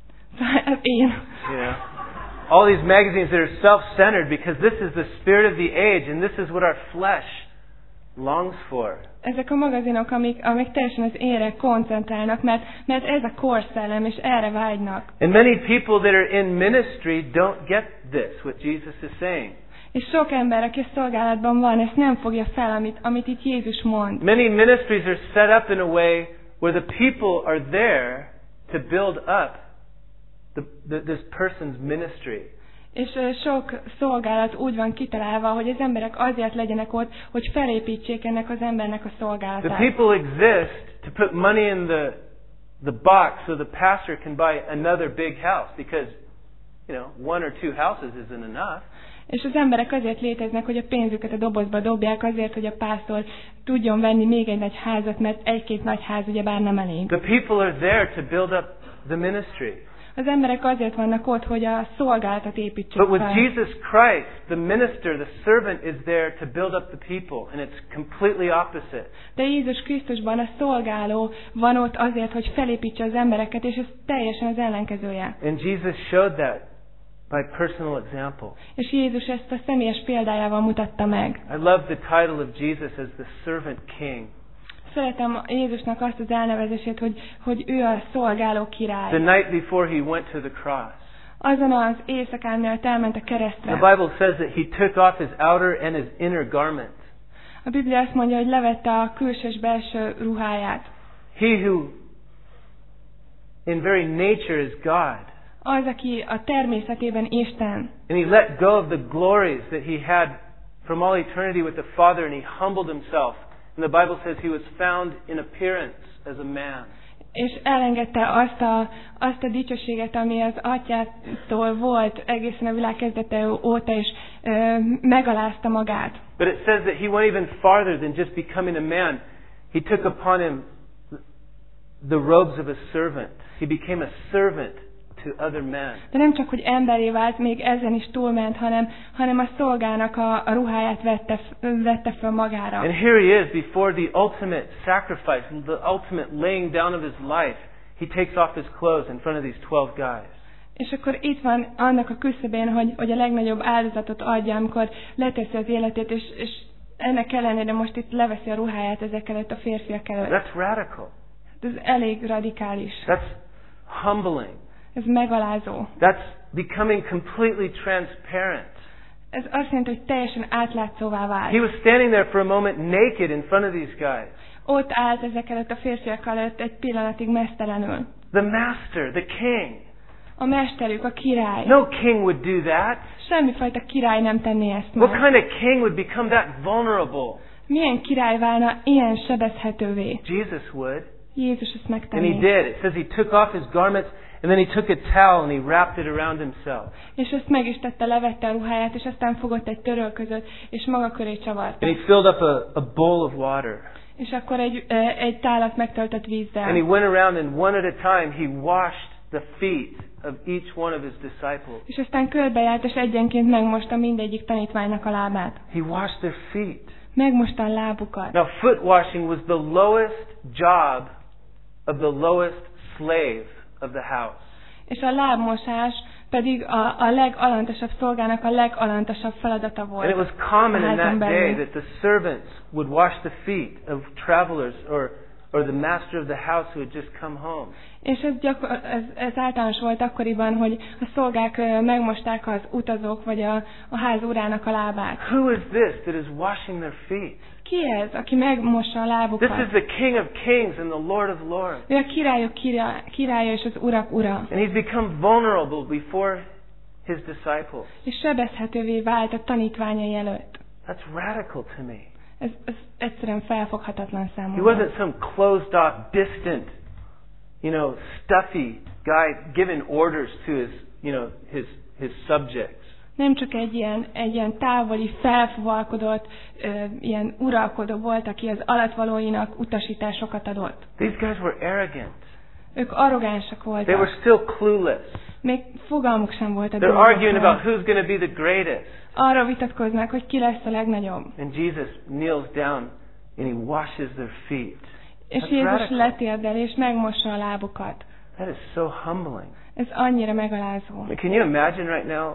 Az én. You know, all these magazines that are self-centered because this is the spirit of the age and this is what our flesh longs for. Ezek a magazinok, amik, amik teljesen az énre koncentrálnak, mert, mert ez a korszellem, és erre vágynak. And many people that are in ministry don't get this, what Jesus is saying. És sok ember, aki a szolgálatban van, ezt nem fogja fel, amit, amit itt Jézus mond. Many ministries are set up in a way where the people are there to build up the, the, this person's ministry. És sok szolgálat úgy van kitalálva, hogy az emberek azért legyenek ott, hogy felépítsék ennek az embernek a szolgálatát. The people exist to put money in the the box so the pastor can buy another big house because, you know, one or two houses isn't enough. És az emberek azért léteznek, hogy a pénzüket a dobozba dobják, azért, hogy a pásztor tudjon venni még egy nagy házat, mert egy-két nagy ház ugyebár nem elég. The people are there to build up the ministry. Az emberek azért vannak ott, hogy a szolgálatot építsék But with fel. Jesus Christ, the minister, the servant is there to build up the people, and it's completely opposite. De Jézus Krisztusban a szolgáló van ott azért, hogy felépítse az embereket, és ez teljesen az ellenkezője. And Jesus showed that by personal example. És Jézus ezt a személyes példájával mutatta meg. I love the title of Jesus as the servant king. Szeretem Jézusnak azt az elnevezését, hogy, hogy ő a szolgáló király. The night before he went to the cross. Azon az éjszakán, mielőtt elment a keresztre. The Bible says that he took off his outer and his inner garment. A Biblia azt mondja, hogy levette a külső és belső ruháját. He who in very nature is God. Az, aki a természetében Isten. And he let go of the glories that he had from all eternity with the Father, and he humbled himself. And the Bible says he was found in appearance as a man. És elengedte azt a, azt a dicsőséget, ami az atyától volt egészen a világ kezdete óta, és ö, megalázta magát. But it says that he went even farther than just becoming a man. He took upon him the robes of a servant. He became a servant to other men. De nem csak, hogy emberé vált, még ezen is túlment, hanem, hanem a szolgának a, a ruháját vette, vette fel magára. And here he is before the ultimate sacrifice, the ultimate laying down of his life. He takes off his clothes in front of these twelve guys. És akkor itt van annak a küszöbén, hogy, hogy a legnagyobb áldozatot adja, amikor leteszi az életét, és, és ennek ellenére most itt leveszi a ruháját ezek előtt a férfiak előtt. That's radical. Ez elég radikális. That's humbling. Ez megalázó. That's becoming completely transparent. Ez azt jelenti, hogy teljesen átlátszóvá vált. He was standing there for a moment naked in front of these guys. Ott állt ezek előtt a férfiak előtt egy pillanatig meztelenül. The master, the king. A mesterük, a király. No king would do that. Semmifajta király nem tenné ezt meg. What kind of king would become that vulnerable? Milyen király válna ilyen sebezhetővé? Jesus would. Jézus ezt And megtenné. he did. It says he took off his garments and then he took a towel and he wrapped it around himself. És ezt meg is tette, levette a ruháját, és aztán fogott egy törölközőt, és maga köré csavarta. And he filled up a, a bowl of water. És akkor egy, egy tálat megtöltött vízzel. And he went around and one at a time he washed the feet of each one of his disciples. És aztán körbejárt, és egyenként megmosta mindegyik tanítványnak a lábát. He washed their feet. Megmosta a lábukat. Now foot washing was the lowest job of the lowest slave of the house. És a lábmosás pedig a, a legalantasabb szolgának a legalantasabb feladata volt. And it was common in that day that the servants would wash the feet of travelers or or the master of the house who had just come home. És ez, gyakor, ez, ez általános volt akkoriban, hogy a szolgák ö, megmosták az utazók vagy a, a ház urának a lábát. Who is this that is washing their feet? Ki ez, aki megmossa a lábukat? This is the King of Kings and the Lord of Lords. Ő a királyok király, királya és az urak ura. And he's become vulnerable before his disciples. És sebezhetővé vált a tanítványai előtt. That's radical to me. Ez, ez egyszerűen felfoghatatlan He számomra. wasn't some closed off, distant, you know, stuffy guy giving orders to his, you know, his his subjects. Nem csak egy ilyen, egy ilyen távoli, felfúvalkodott, ö, ilyen uralkodó volt, aki az alatvalóinak utasításokat adott. These guys were arrogant. Ők arrogánsak They were voltak. still clueless. Még fogalmuk sem volt a They're arguing dolgokról. about who's going to be the greatest. Arra vitatkoznak, hogy ki lesz a legnagyobb. And Jesus kneels down and he washes their feet. És That's Jézus radical. letérdel és megmossa a lábukat. That is so humbling. Ez annyira megalázó. Can you imagine right now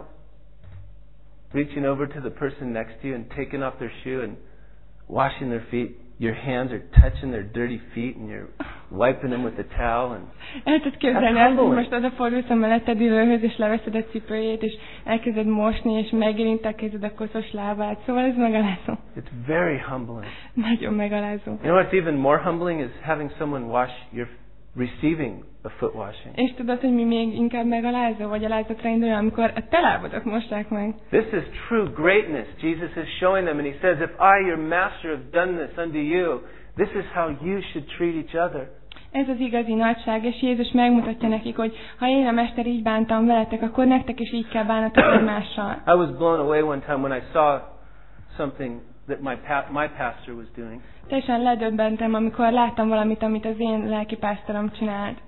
reaching over to the person next to you and taking off their shoe and washing their feet? Your hands are touching their dirty feet and you're wiping them with a towel. And El tudod képzelni azt, hogy most odafordulsz a melletted ülőhöz, és leveszed a cipőjét, és elkezded mosni, és megérint a kezed a koszos lábát. Szóval ez megalázó. It's very humbling. Nagyon megalázó. You know what's even more humbling is having someone wash your, receiving a foot washing. És tudod, hogy mi még inkább megalázó, vagy alázatra indul, amikor a te lábadat mossák meg. This is true greatness. Jesus is showing them, and he says, if I, your master, have done this unto you, this is how you should treat each other. Ez az igazi nagyság, és Jézus megmutatja nekik, hogy ha én a mester így bántam veletek, akkor nektek is így kell bánnatok egymással. I was blown away one time when I saw something that my pa- my pastor was doing. Teljesen ledöbbentem, amikor láttam valamit, amit az én lelkipásztorom csinált.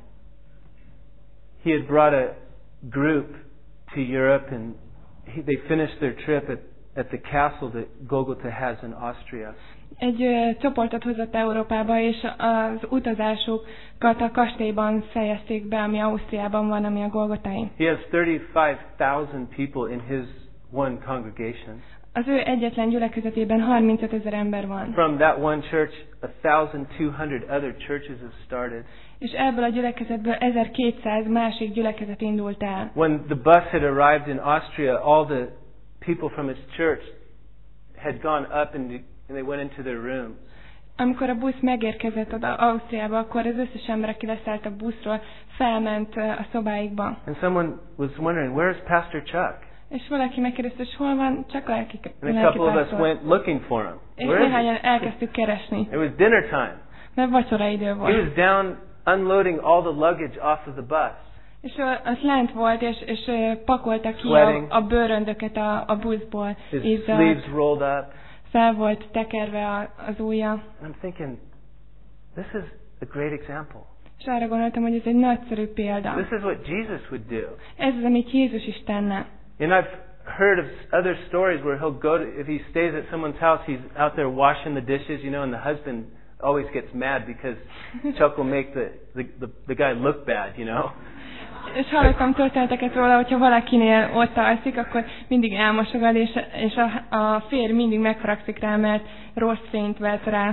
He had brought a group to Europe, and he, they finished their trip at, at the castle that Golgotha has in Austria. Egy ö, csoportot hozott Európába, és az utazásukat a kastélyban fejezték be, ami Ausztriában van, ami a Golgotai. He has thirty-five thousand people in his one congregation. Az ő egyetlen gyülekezetében harmincöt ezer ember van. From that one church, a thousand two hundred other churches have started. És ebből a gyülekezetből ezerkétszáz másik gyülekezet indult el. When the bus had arrived in Austria, all the people from his church had gone up and, and they went into their rooms. Amikor a busz megérkezett oda Ausztriába, akkor az összes ember, aki leszállt a buszról, felment a szobáikba. And someone was wondering, where's Pastor Chuck? És valaki megkérdezte, hogy hol van csak a lelki And a couple of us went looking for him. És Where is néhányan he? elkezdtük keresni, It was dinner time. mert vacsoraidő He volt. was down unloading all the luggage off of the bus. És ő az lent volt, és, és ö, pakolta ki a, Sweating. a bőröndöket a, a buszból. His Izzadt, sleeves rolled up. fel volt tekerve a, az ujja. And I'm thinking, this is a great example. És arra gondoltam, hogy ez egy nagyszerű példa. This is what Jesus would do. Ez az, amit Jézus is tenne. And I've heard of other stories where he'll go to, if he stays at someone's house, he's out there washing the dishes, you know, and the husband always gets mad because Chuck will make the, the, the, the guy look bad, you know. És hallottam történeteket róla, hogyha valakinél ott alszik, akkor mindig elmosogad, és, és a, a férj mindig megharagszik rá, mert rossz fényt vett rá.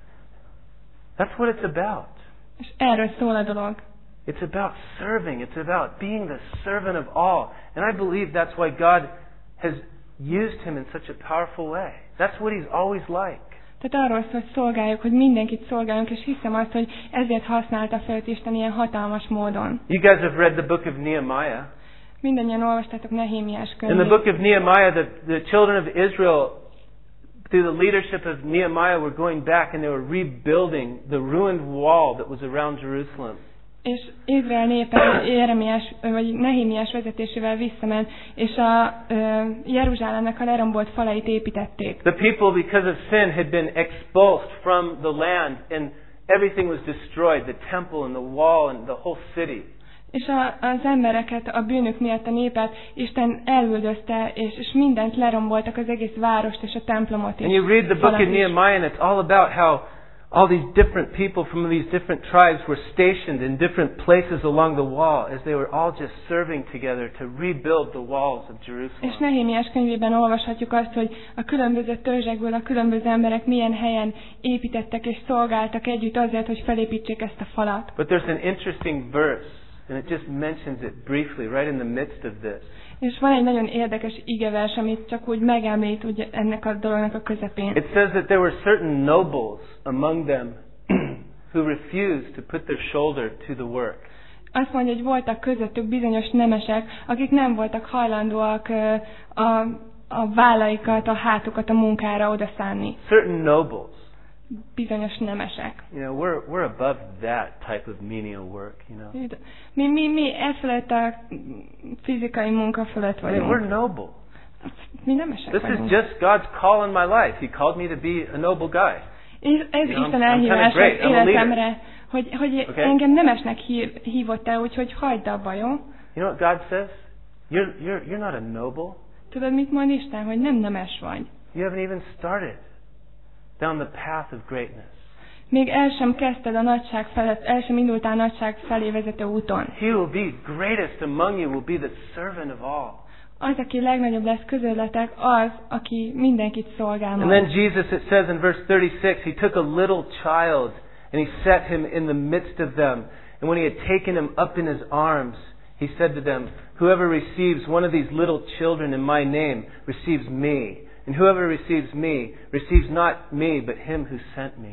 That's what it's about. És erről szól a dolog. It's about serving. It's about being the servant of all. And I believe that's why God has used him in such a powerful way. That's what he's always like. Tehát arról szól, hogy szolgáljuk, hogy mindenkit szolgáljunk, és hiszem azt, hogy ezért használta fel őt Isten ilyen hatalmas módon. You guys have read the book of Nehemiah. Mindennyian olvastátok Nehémiás In the könyvét. book of Nehemiah, the, the children of Israel, through the leadership of Nehemiah, were going back and they were rebuilding the ruined wall that was around Jerusalem. És Izrael népe Jeremiás, vagy Nehémiás vezetésével visszament, és a uh, Jeruzsálemnek a lerombolt falait építették. The people, because of sin, had been expulsed from the land and everything was destroyed, the temple and the wall and the whole city. És a, az embereket, a bűnök miatt a népet Isten elüldözte, és, és mindent leromboltak, az egész várost és a templomot is. And you read the book of Nehemiah and it's all about how all these different people from these different tribes were stationed in different places along the wall as they were all just serving together to rebuild the walls of Jerusalem. És Nehémiás könyvében olvashatjuk azt, hogy a különböző törzsekből a különböző emberek milyen helyen építettek és szolgáltak együtt azért, hogy felépítsék ezt a falat. But there's an interesting verse, and it just mentions it briefly right in the midst of this. És van egy nagyon érdekes igevers, amit csak úgy megemlít ugye, ennek a dolognak a közepén. It says that there were certain nobles among them who refused to put their shoulder to the work. Azt mondja, hogy voltak közöttük bizonyos nemesek, akik nem voltak hajlandóak a, a vállaikat, a hátukat a munkára odaszánni. Certain nobles. Bizonyos nemesek. You know, we're we're above that type of menial work, you know. Mi mi mi e fölött a fizikai munka fölött vagyunk. We're noble. Mi nemesek This vagyunk. is just God's call in my life. He called me to be a noble guy. És ez You know, Isten I'm- I'm elhívás kinda az great. I'm a életemre, hogy, hogy Okay. engem nemesnek hív, hívott el, úgyhogy hagyd abba, jó? You know what God says? You're you're you're not a noble. Tudod, mit mond Isten? Hogy nem nemes vagy. You haven't even started down the path of greatness. Még el sem kezdted a nagyság felett, el sem indultál a nagyság felé vezető úton. He will be greatest among you, will be the servant of all. Az, aki legnagyobb lesz közületek, az, aki mindenkit szolgál And majd. then Jesus, it says in verse thirty-six, he took a little child and he set him in the midst of them. And when he had taken him up in his arms, he said to them, whoever receives one of these little children in my name receives me. And whoever receives me receives not me, but him who sent me.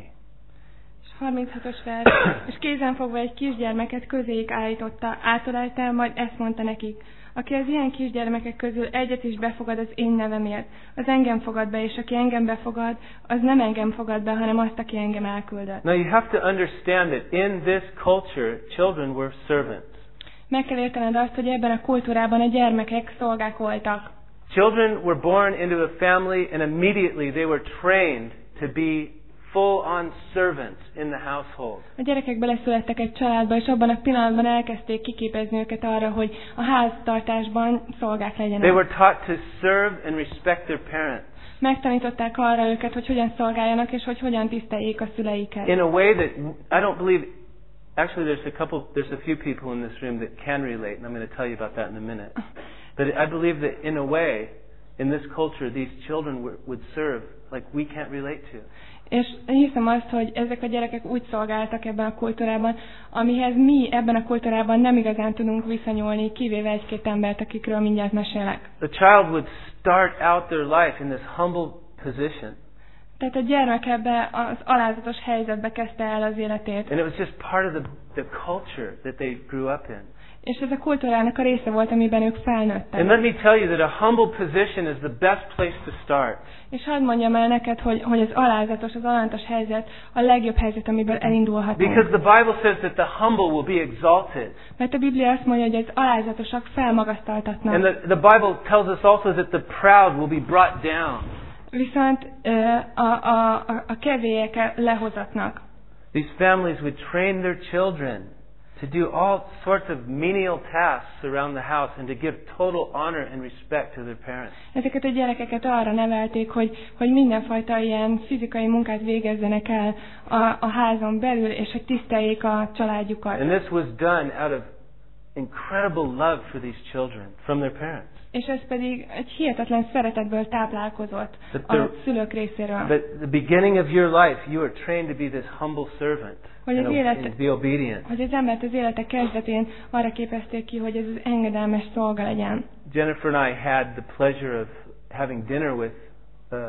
És harminchatos vers. És kézenfogva egy kisgyermeket közéjük állította, átolált, majd ezt mondta nekik. Aki az ilyen kisgyermekek közül egyet is befogad az én nevemért, az engem fogad be, és aki engem befogad, az nem engem fogad be, hanem azt, aki engem elküldött. Now you have to understand that in this culture, children were servants. Meg kell értened azt, hogy ebben a kultúrában a gyermekek szolgák voltak. Children were born into a family and immediately they were trained to be full-on servants in the household. A gyerekek beleszülettek egy családba, és abban a pillanatban elkezdték kiképezni őket arra, hogy a háztartásban szolgák legyenek. They were taught to serve and respect their parents Megtanították arra őket, hogy hogyan szolgáljanak, és hogy hogyan tiszteljék a szüleiket. in a way that I don't believe. Actually, there's a couple. There's a few people in this room that can relate, and I'm going to tell you about that in a minute. But I believe that in a way, in this culture, these children w- would serve like we can't relate to. És hiszem azt, hogy ezek a gyerekek úgy szolgáltak ebben a kultúrában, amihez mi ebben a kultúrában nem igazán tudunk viszonyulni, kivéve egy-két embert, akikről mindjárt mesélek. The child would start out their life in this humble position. Tehát a gyermek ebbe az alázatos helyzetbe kezdte el az életét. And it was just part of the, the culture that they grew up in. És ez a kultúrának a része volt, amiben ők felnőttek. And let me tell you that a humble position is the best place to start. És hadd mondjam el neked, hogy, hogy az alázatos, az alantas helyzet a legjobb helyzet, amiből elindulhatunk. Because the Bible says that the humble will be exalted. Mert a Biblia azt mondja, hogy az alázatosak felmagasztaltatnak. And the, the Bible tells us also that the proud will be brought down. Viszont a, a, a, a kevélyek lehozatnak. These families would train their children to do all sorts of menial tasks around the house and to give total honor and respect to their parents. Ezeket a gyerekeket arra nevelték, hogy, hogy mindenfajta ilyen fizikai munkát végezzenek el a, a házon belül, és hogy tiszteljék a családjukat. And this was done out of incredible love for these children from their parents. És ez pedig egy hihetetlen szeretetből táplálkozott a szülők részéről. But the beginning of your life, you are trained to be this humble servant Hogy and, az o- élet, and be obedient. hogy az embert az élete kezdetén arra képezték ki, hogy ez az engedelmes szolga legyen. Jennifer and I had the pleasure of having dinner with uh,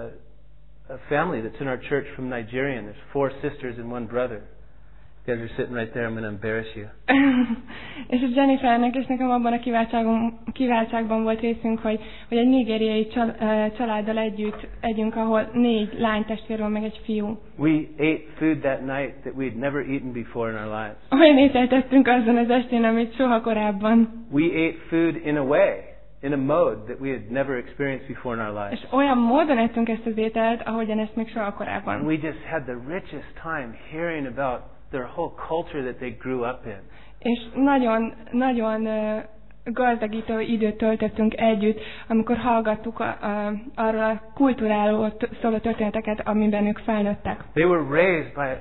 a family that's in our church from Nigeria. And there's four sisters and one brother. You guys are sitting right there. I'm going to embarrass you. És a Jennifernek és nekem abban a kiváltságban, kiváltságban volt részünk, hogy, hogy egy nigériai csal, családdal együtt együnk, ahol négy lánytestvér van, meg egy fiú. We ate food that night that we had never eaten before in our lives. Olyan ételt tettünk azon az estén, amit soha korábban. We ate food in a way, in a mode that we had never experienced before in our lives. És olyan módon ettünk ezt az ételt, ahogyan ezt még soha korábban. And we just had the richest time hearing about their whole culture that they grew up in. És nagyon, nagyon uh, gazdagító időt töltöttünk együtt, amikor hallgattuk a, a, arról a kultúráról szóló történeteket, amiben ők felnőttek. They were raised by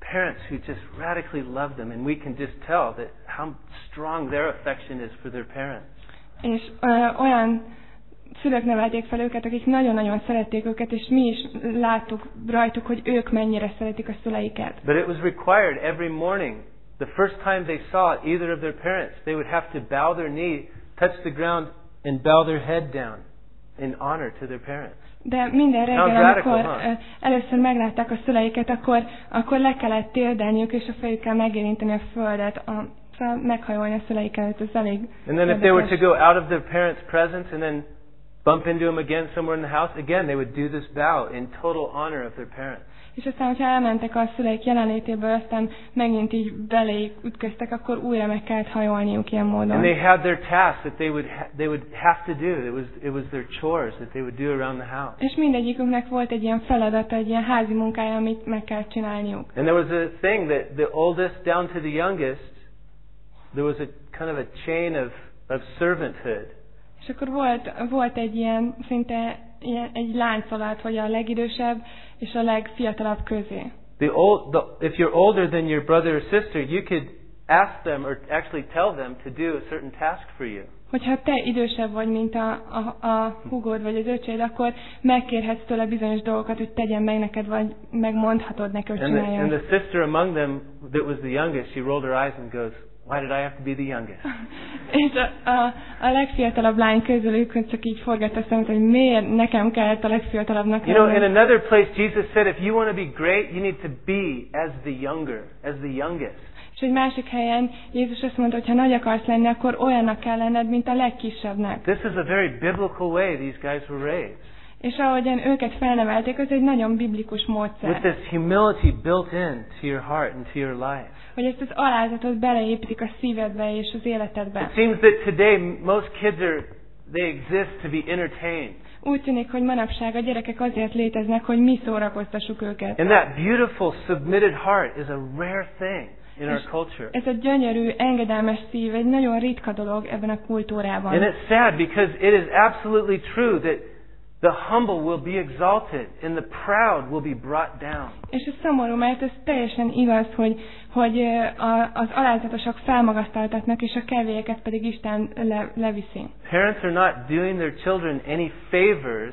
parents who just radically love them, and we can just tell that how strong their affection is for their parents. És ö, olyan szülők nevelték fel őket, akik nagyon-nagyon szerették őket, és mi is láttuk rajtuk, hogy ők mennyire szeretik a szüleiket. But it was required every morning. The first time they saw either of their parents, they would have to bow their knee, touch the ground, and bow their head down in honor to their parents. De minden reggel, radical, amikor huh? először meglátták a szüleiket, akkor, akkor le kellett térdelniük, és a fejükkel megérinteni a földet, a, szóval meghajolni a szüleik előtt, ez elég And then if they were to go out of their parents' presence and then bump into them again somewhere in the house, again they would do this bow in total honor of their parents. És aztán, hogyha elmentek a szüleik jelenlétéből, aztán megint így beléjük ütköztek, akkor újra meg kellett hajolniuk ilyen módon. And they had their tasks that they would ha- they would have to do. It was it was their chores that they would do around the house. És mindegyikünknek volt egy ilyen feladata, egy ilyen házi munkája, amit meg kell csinálniuk. And there was a thing that the oldest down to the youngest, there was a kind of a chain of of servanthood. És akkor volt, volt egy ilyen, szinte ilyen, egy láncolat, hogy a legidősebb és a legfiatalabb közé. The old, the, if you're older than your brother or sister, you could ask them or actually tell them to do a certain task for you. Hogyha te idősebb vagy, mint a, a, a húgod vagy az öcséd, akkor megkérhetsz tőle bizonyos dolgokat, hogy tegyen meg neked, vagy megmondhatod neki, hogy And the, csinálja. and the sister among them that was the youngest, she rolled her eyes and goes, "Why did I have to be the youngest?" És a, a, a legfiatalabb lány közülük csak így forgatta a szemet, hogy miért nekem kellett a legfiatalabbnak You know, in lenni. another place, Jesus said, if you want to be great, you need to be as the younger, as the youngest. És egy másik helyen Jézus azt mondta, hogy ha nagy akarsz lenni, akkor olyannak kell lenned, mint a legkisebbnek. This is a very biblical way these guys were raised. És ahogyan őket felnevelték, az egy nagyon biblikus With módszer. this humility built in to your heart and to your life. Hogy ezt az alázatot beleépítik a szívedbe és az It életedbe. seems that today most kids are, they exist to be entertained. Úgy tűnik, hogy manapság a gyerekek azért léteznek, hogy mi szórakoztassuk őket. And that beautiful, submitted heart is a rare thing in our culture. Ez a gyönyörű, engedelmes szív egy nagyon ritka dolog ebben a kultúrában. And it's sad because it is absolutely true that the humble will be exalted and the proud will be brought down. És ez szomorú, mert ez teljesen igaz, hogy, hogy a, az alázatosok felmagasztaltatnak, és a kevélyeket pedig Isten le, leviszi. Parents are not doing their children any favors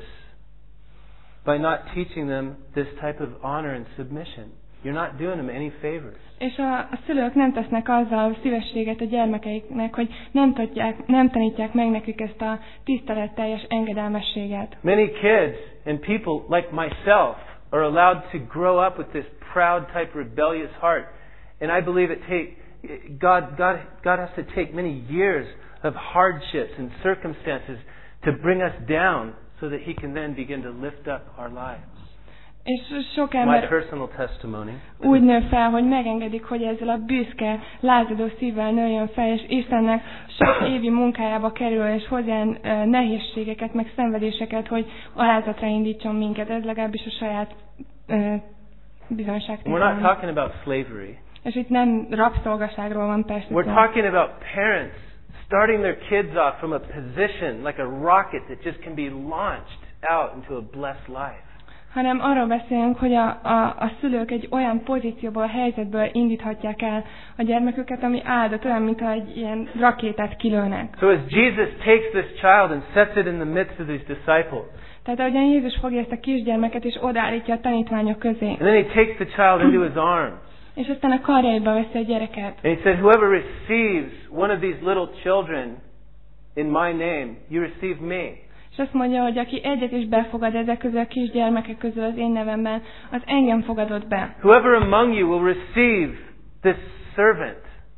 by not teaching them this type of honor and submission. You're not doing them any favors. És a, a szülők nem tesznek azzal szívességet a gyermekeiknek, hogy nem, tudják, nem tanítják meg nekik ezt a tiszteletteljes engedelmességet. Many kids and people like myself are allowed to grow up with this proud type rebellious heart. And I believe it take God God God has to take many years of hardships and circumstances to bring us down so that he can then begin to lift up our lives. És sok My ember personal testimony. úgy nő fel, hogy megengedik, hogy ezzel a büszke, lázadó szívvel nőjön fel, és Istennek sok évi munkájába kerül, és hoz ilyen uh, nehézségeket, meg szenvedéseket, hogy alázatra indítson minket. Ez legalábbis a saját uh, bizonyságtételem. We're not talking about slavery. És itt nem rabszolgaságról van persze We're szó. talking about parents starting their kids off from a position like a rocket that just can be launched out into a blessed life. Hanem arról beszélünk, hogy a, a, a szülők egy olyan pozícióból, helyzetből indíthatják el a gyermeküket, ami áldott, olyan, mint egy ilyen rakétát kilőnek. So as Jesus takes this child and sets it in the midst of these disciples, Tehát ahogyan Jézus fogja ezt a kisgyermeket, és odaállítja a tanítványok közé. and then he takes the child into his arms, És aztán a karjaiba veszi a gyereket. and he said, whoever receives one of these little children in my name, you receive me. És azt mondja, hogy aki egyet is befogad ezek közül a kisgyermekek közül az én nevemben, az engem fogadott be. Whoever among you will receive this servant,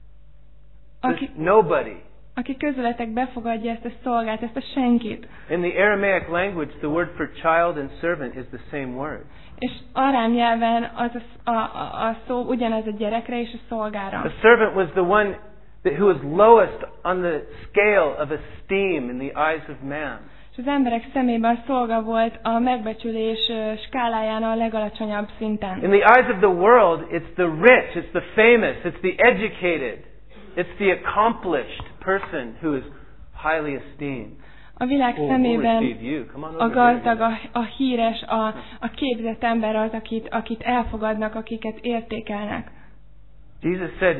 this Aki, nobody. aki közületek befogadja ezt a szolgát, ezt a senkit. In the Aramaic language, the word for child and servant is the same word. És arám nyelven az a, a, a, a szó ugyanaz a gyerekre és a szolgára. A servant was the one that, who was lowest on the scale of esteem in the eyes of man. És az emberek szemében a szolga volt a megbecsülés ö, skáláján a legalacsonyabb szinten. In the eyes of the world, it's the rich, it's the famous, it's the educated, it's the accomplished person who is highly esteemed. A világ Oh, we'll szemében receive you. Come on over a gazdag, here. a, a híres, a, a képzett ember az, akit, akit elfogadnak, akiket értékelnek. Jesus said,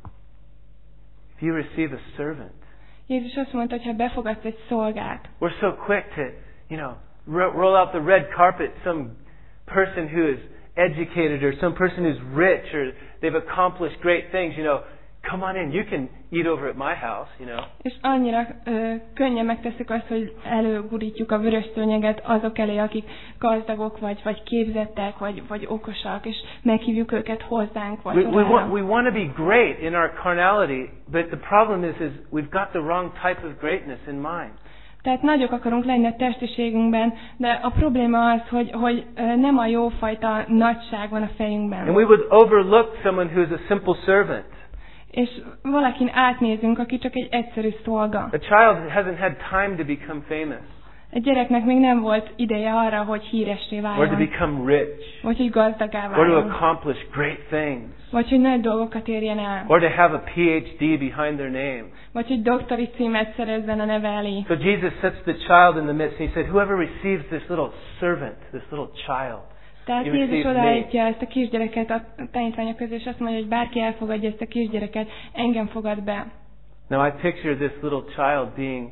if you receive a servant, Jézus azt mondta, hogy ha befogadsz egy szolgát, we're so quick to, you know, ro- roll out the red carpet, some person who is educated or some person who's rich or they've accomplished great things, you know, come on in, you can eat over at my house, you know. és annyira ö, könnyen megteszük azt, hogy előgurítjuk a vörös szőnyeget azok elé, akik gazdagok, vagy, vagy képzettek, vagy, vagy okosak, és meghívjuk őket hozzánk, vagy We, we, want, we want to be great in our carnality, but the problem is, is we've got the wrong type of greatness in mind. Tehát nagyok akarunk lenni a testiségünkben, de a probléma az, hogy, hogy ö, nem a jófajta nagyság van a fejünkben. And we would overlook someone who is a simple servant. És valakin átnézünk, aki csak egy egyszerű szolga. A child hasn't had time to become famous Egy gyereknek még nem volt ideje arra, hogy híressé or to váljon, become rich vagy hogy gazdagá or to váljon, accomplish great things vagy hogy nagy dolgokat érjen el, or to have a P H D behind their name. vagy hogy doktori címet szerezzen a neve elé. So Jesus sets the child in the midst and he said, whoever receives this little servant, this little child, Tehát you Jézus receive me. odaállítja ezt a kisgyereket a tanítványok közé, és azt mondja, hogy bárki elfogadja ezt a kisgyereket, engem fogad be. Now I picture this little child being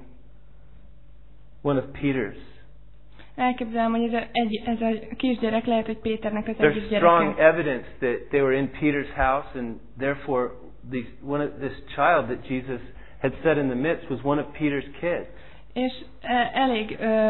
one of Peter's. Elképzelem, hogy ez a, egy, ez a kisgyerek lehet, hogy Péternek az There's egyik strong gyereke. evidence that they were in Peter's house, and therefore these, one of, this child that Jesus had set in the midst was one of Peter's kids. És e, elég, ö,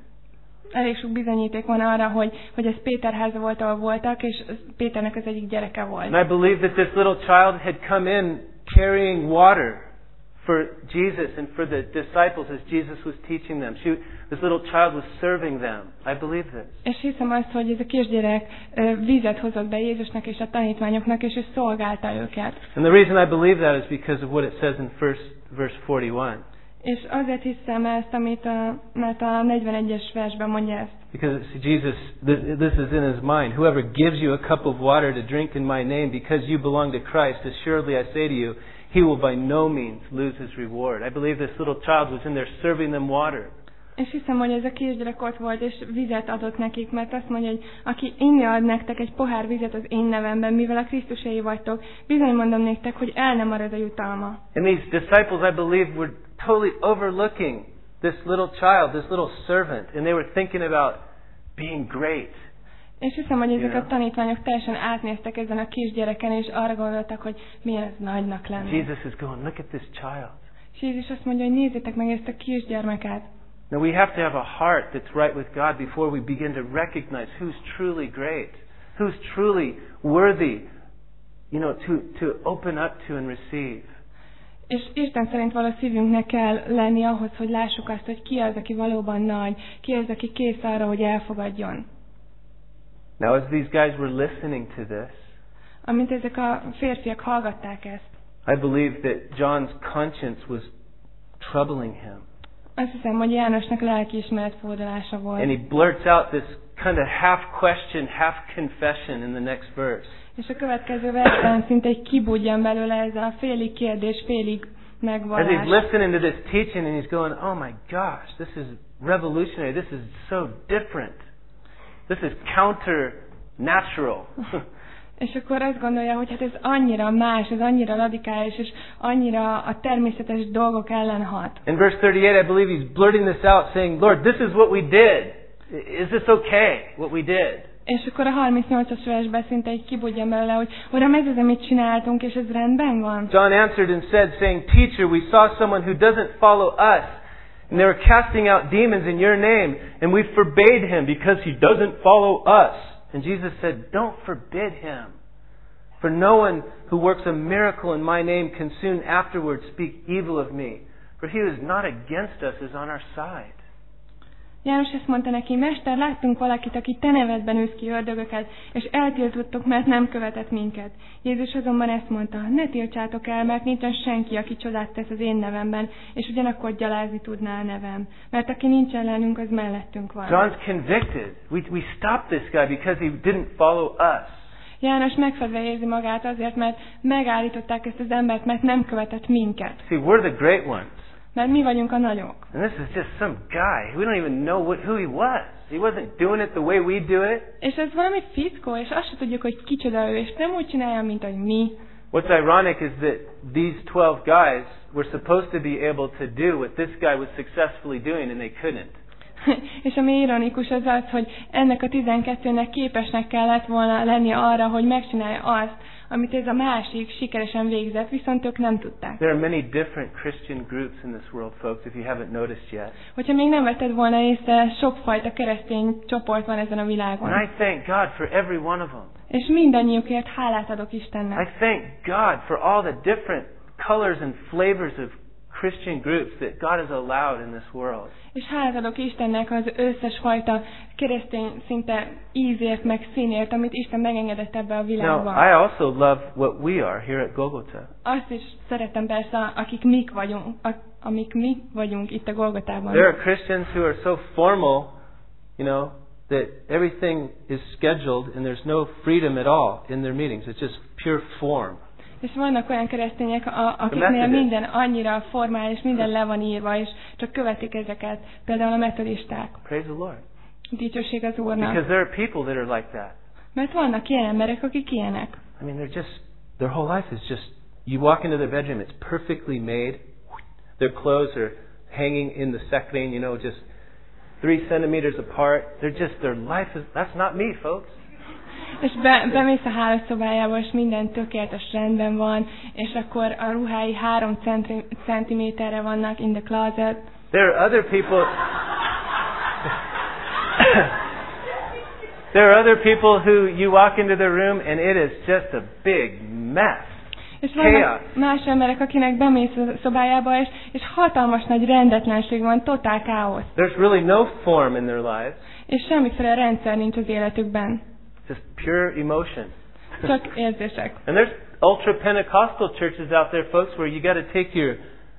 elég sok bizonyíték van arra, hogy, hogy ez Péter háza volt, ahol voltak, és ez Péternek az egyik gyereke volt. And I believe that this little child had come in carrying water for Jesus and for the disciples as Jesus was teaching them. She, this little child was serving them. I believe this. És hiszem azt, hogy ez a kisgyerek ö, vizet hozott be Jézusnak és a tanítványoknak, és ő szolgálta őket. And the reason I believe that is because of what it says in first verse forty-one. És azért hiszem ezt, amit a, mert a negyvenegyes versben mondja ezt. Because Jesus, this is in his mind. Whoever gives you a cup of water to drink in my name because you belong to Christ, assuredly I say to you, he will by no means lose his reward. I believe this little child was in there serving them water. És hiszem, hogy ez a kisgyerek ott volt, és vizet adott nekik, mert azt mondja, hogy aki inni ad nektek egy pohár vizet az én nevemben, mivel a Krisztusai vagytok, bizony mondom nektek, hogy el nem marad a jutalma. And these disciples, I believe, were totally overlooking this little child, this little servant, and they were thinking about being great. És hiszem, hogy ezek Yeah. a tanítványok teljesen átnéztek ezen a kisgyereken, és arra gondoltak, hogy milyen ez nagynak lenni. Jesus is going, look at this child. És Jézus azt mondja, hogy nézzétek meg ezt a kisgyermeket. Now we have to have a heart that's right with God before we begin to recognize who's truly great, who's truly worthy, you know, to, to open up to and receive. És Isten szerint való szívünknek kell lenni ahhoz, hogy lássuk azt, hogy ki az, aki valóban nagy, ki az, aki kész arra, hogy elfogadjon. Now as these guys were listening to this, Amint ezek a férfiak hallgatták ezt, I believe that John's conscience was troubling him. azt hiszem, hogy Jánosnak lelkiismeret fordulása volt. And he blurts out this kind of half question, half confession in the next verse. És a következő versben szinte egy kibudjan belőle ez a félig kérdés, félig As megvallás. he's listening to this teaching and he's going, oh my gosh, this is revolutionary. This is so different. This is counter natural. És akkor azt gondolja, hogy hát ez annyira más, ez annyira radikális, és annyira a természetes dolgok ellen hat. In verse thirty-eight, I believe he's blurting this out, saying, Lord, this is what we did. Is this okay, what we did? És akkor a harmincnyolcas versben szinte egy kibudjan belőle, hogy Uram, ez az, amit csináltunk, és ez rendben van. John answered and said, saying, Teacher, we saw someone who doesn't follow us, and they were casting out demons in your name, and we forbade him because he doesn't follow us. And Jesus said, don't forbid him. For no one who works a miracle in my name can soon afterwards speak evil of me. For he who is not against us is on our side. János ezt mondta neki, Mester, láttunk valakit, aki te nevedben űz ki ördögöket, és eltiltottuk, mert nem követett minket. Jézus azonban ezt mondta, ne tiltsátok el, mert nincsen senki, aki csodát tesz az én nevemben, és ugyanakkor gyalázni tudná a nevem. Mert aki nincs ellenünk, az mellettünk van. John's convicted. We, we stopped this guy because he didn't follow us. János megfedve érzi magát azért, mert megállították ezt az embert, mert nem követett minket. See, we're the great ones. mert mi vagyunk a nagyok. And this is just some guy. We don't even know what, who he was. He wasn't doing it the way we do it. És ez valami fickó, és azt se tudjuk, hogy kicsoda ő, és nem úgy csinálja, mint hogy mi. What's ironic is that these twelve guys were supposed to be able to do what this guy was successfully doing, and they couldn't. És ami ironikus az az, hogy ennek a tizenkettőnek képesnek kellett volna lennie arra, hogy megcsinálja azt, amit ez a másik sikeresen végzett, viszont ők nem tudták. There are many different Christian groups in this world, folks, if you haven't noticed yet. Hogyha még nem vetted volna észre, sokfajta keresztény csoport van ezen a világon. And I thank God for every one of them. És mindannyiukért hálát adok Istennek. I thank God for all the different colors and flavors of Christian groups that God has allowed in this world. És hálát adok Istennek az összes fajta keresztény szinte ízért meg színért, amit Isten megengedett ebbe a világban. Now, I also love what we are here at Golgotha. Azt is szeretem persze, akik mik vagyunk, amik mi vagyunk itt a Golgotában. There are Christians who are so formal, you know, that everything is scheduled and there's no freedom at all in their meetings. It's just pure form. És vannak olyan keresztények, a, akiknél minden annyira formális, minden le van írva, és csak követik ezeket. Például a metodisták. Praise the Lord. Dicsőség az Úrnak. Because there are people that are like that. Mert vannak ilyen emberek, akik ilyenek. I mean, they're just, their whole life is just, you walk into their bedroom, it's perfectly made. Their clothes are hanging in the secretary, you know, just three centimeters apart. They're just, their life is, that's not me, folks. És be, bemész a hálószobájába, és minden tökéletes rendben van, és akkor a ruhái három centi, centiméterre vannak in the closet. There are other people... There are other people who you walk into their room and it is just a big mess. És vannak más emberek, akinek bemész a szobájába, és, és hatalmas nagy rendetlenség van, totál káosz. There's really no form in their lives. És semmiféle rendszer nincs az életükben. Just pure emotion. Csak érzések. And there's ultra Pentecostal churches out there, folks, where you got to take your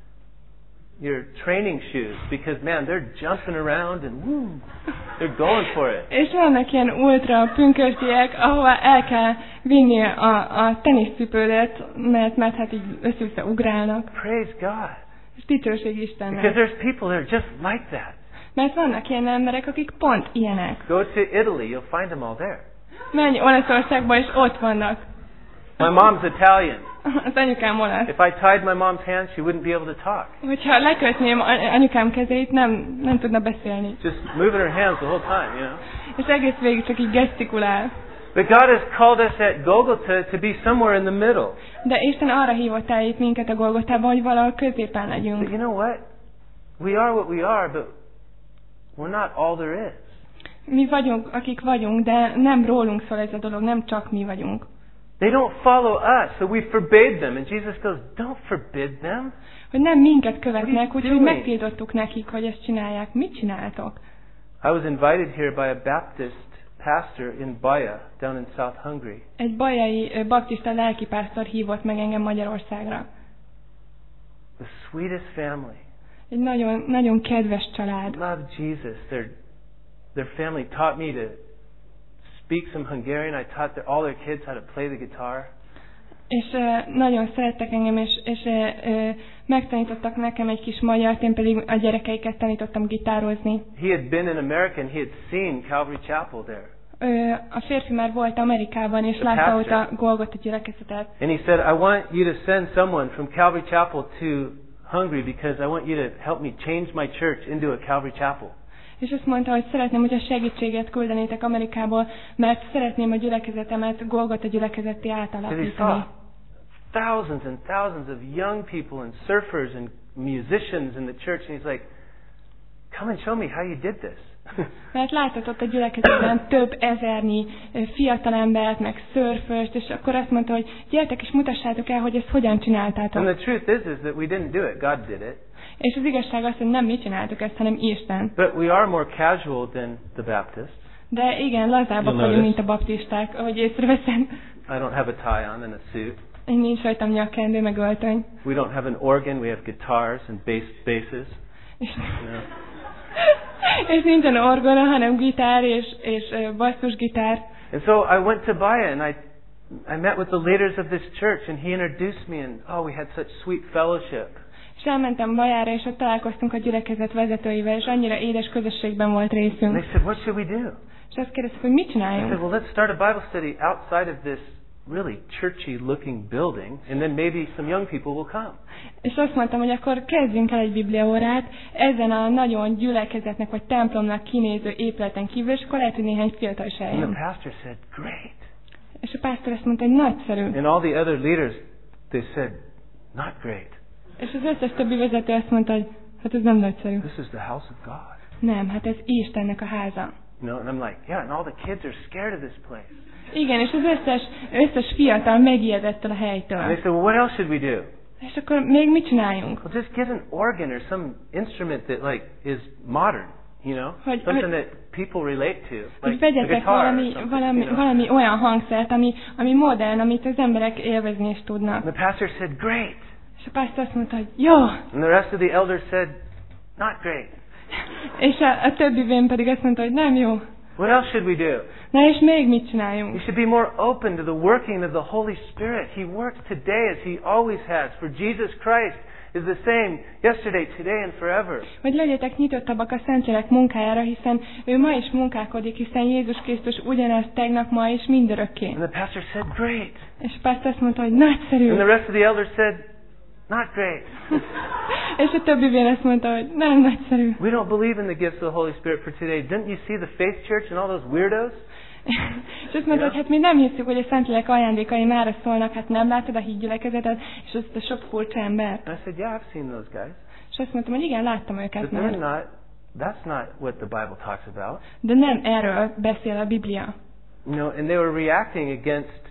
your training shoes because man, they're jumping around and woo, they're going for it. És vannak ilyen ultra pünkösdiek, ahova el kell vinni a, a teniszcipődet, mert, mert hát így össze-vissza ugrálnak. Praise God. És dicsőség Istennek. Because there's people that are just like that. Mert vannak ilyen emberek, akik pont ilyenek. Go to Italy, you'll find them all there. Menj Olaszországba, és ott vannak. My mom's Italian. Az anyukám olasz. If I tied my mom's hands, she wouldn't be able to talk. Hogyha lekötném anyukám kezeit, nem, nem tudna beszélni. Just moving her hands the whole time, you know. És egész végig csak így gesztikulál. But God has called us at Golgotha to be somewhere in the middle. De Isten arra hívott el itt minket a Golgotában, hogy valahol középen legyünk. But you know what? We are what we are, but we're not all there is. Mi vagyunk, akik vagyunk, de nem rólunk szól ez a dolog, nem csak mi vagyunk. They don't follow us, so we forbade them. And Jesus goes, don't forbid them. Hogy nem minket követnek, úgyhogy megtiltottuk nekik, hogy ezt csinálják. Mit csináltok? I was invited here by a Baptist pastor in Baja, down in South Hungary. Egy bajai baptista lelkipásztor hívott meg engem Magyarországra. The sweetest family. Egy nagyon, nagyon kedves család. Love Jesus. Their, their family taught me to speak some Hungarian. I taught their, all their kids how to play the guitar. És uh, nagyon szerettek engem, és, és uh, uh, megtanítottak nekem egy kis magyart, én pedig a gyerekeiket tanítottam gitározni. He had been in America and he had seen Calvary Chapel there. Uh, a férfi már volt Amerikában, és The látta pastor. ott a Golgotha gyülekezetet. And he said, I want you to send someone from Calvary Chapel to Hungary because I want you to help me change my church into a Calvary Chapel. És azt mondta, hogy szeretném, hogy a segítséget küldenétek Amerikából, mert szeretném a gyülekezetemet Golgotha gyülekezetté átalakítani. Thousands and thousands of young people and surfers and musicians in the church, and he's like, come and show me how you did this. Mert látott ott a gyülekezetben több ezernyi fiatal embert, meg szörföst, és akkor azt mondta, hogy gyertek és mutassátok el, hogy ezt hogyan csináltátok. And the truth is, is that we didn't do it. God did it. És az igazság az, hogy nem mi csináltuk ezt, hanem Isten. But we are more casual than the Baptists. De igen, lazábbak vagyunk, mint a baptisták, ahogy észreveszem. I don't have a tie on and a suit. Én nincs rajtam nyakkendő, meg öltöny. We don't have an organ, we have guitars and bass basses. És, You know? és nincsen orgona, hanem gitár és, és uh, basszusgitár. And so I went to Baja and I I met with the leaders of this church and he introduced me and oh we had such sweet fellowship. És elmentem Bajára, és ott találkoztunk a gyülekezet vezetőivel, és annyira édes közösségben volt And részünk. they said, what should we do? És azt kérdeztük, hogy mit I said, csináljunk. well, let's start a Bible study outside of this really churchy looking building, and then maybe some young people will come. És azt mondtam, hogy akkor kezdjünk el egy bibliaórát ezen a nagyon gyülekezetnek vagy templomnak kinéző épületen kívül, és akkor lehet, hogy néhány fiatal is And eljön. the pastor said, great. És a pásztor azt mondta, hogy nagyszerű. And all the other leaders, they said, not great. És az összes többi vezető azt mondta, hogy hát ez nem nagyszerű. This is the house of God. Nem, hát ez Istennek a háza. You know, and I'm like, yeah, and all the kids are scared of this place. Igen, és az összes, összes fiatal megijedett el a And they helytől. said, well, what else should we do? És akkor még mit csináljunk? Well, just get an organ or some instrument that like is modern, you know, Hogy- something that people relate to, Hogy like a vegyetek guitar or valami, something, valami, you know. valami olyan hangszert, ami, ami modern, amit az emberek élvezni is tudnak. And the pastor said, great. És a pásztor azt mondta, hogy jó! And the rest of the elders said, not great. És a, a többi vén pedig azt mondta, hogy nem jó. What else should we do? Na és még mit We csináljunk? should be more open to the working of the Holy Spirit. He works today as He always has. For Jesus Christ is the same yesterday, today, and forever. Hogy legyetek nyitottabbak a Szentlélek munkájára, hiszen ő ma is munkálkodik, hiszen Jézus Krisztus ugyanaz tegnap, ma és mindörökké. And the pastor said, great. És a pásztor azt mondta, hogy nagyszerű. And the rest of the elders said, not great. És a többi vén azt mondta, hogy nem nagyszerű. We don't believe in the gifts of the Holy Spirit for today. Didn't you see the Faith Church and all those weirdos? És azt mondta, hogy hát mi nem hiszük, hogy a Szentlélek ajándékai mára szólnak, hát nem látod a hídgyülekezetet, és azt a sok furcsa embert. And I said, yeah, I've seen those guys. És azt mondtam, hogy igen, láttam őket But they're már. not, that's not what the Bible talks about. De nem erről beszél a Biblia. You know, and they were reacting against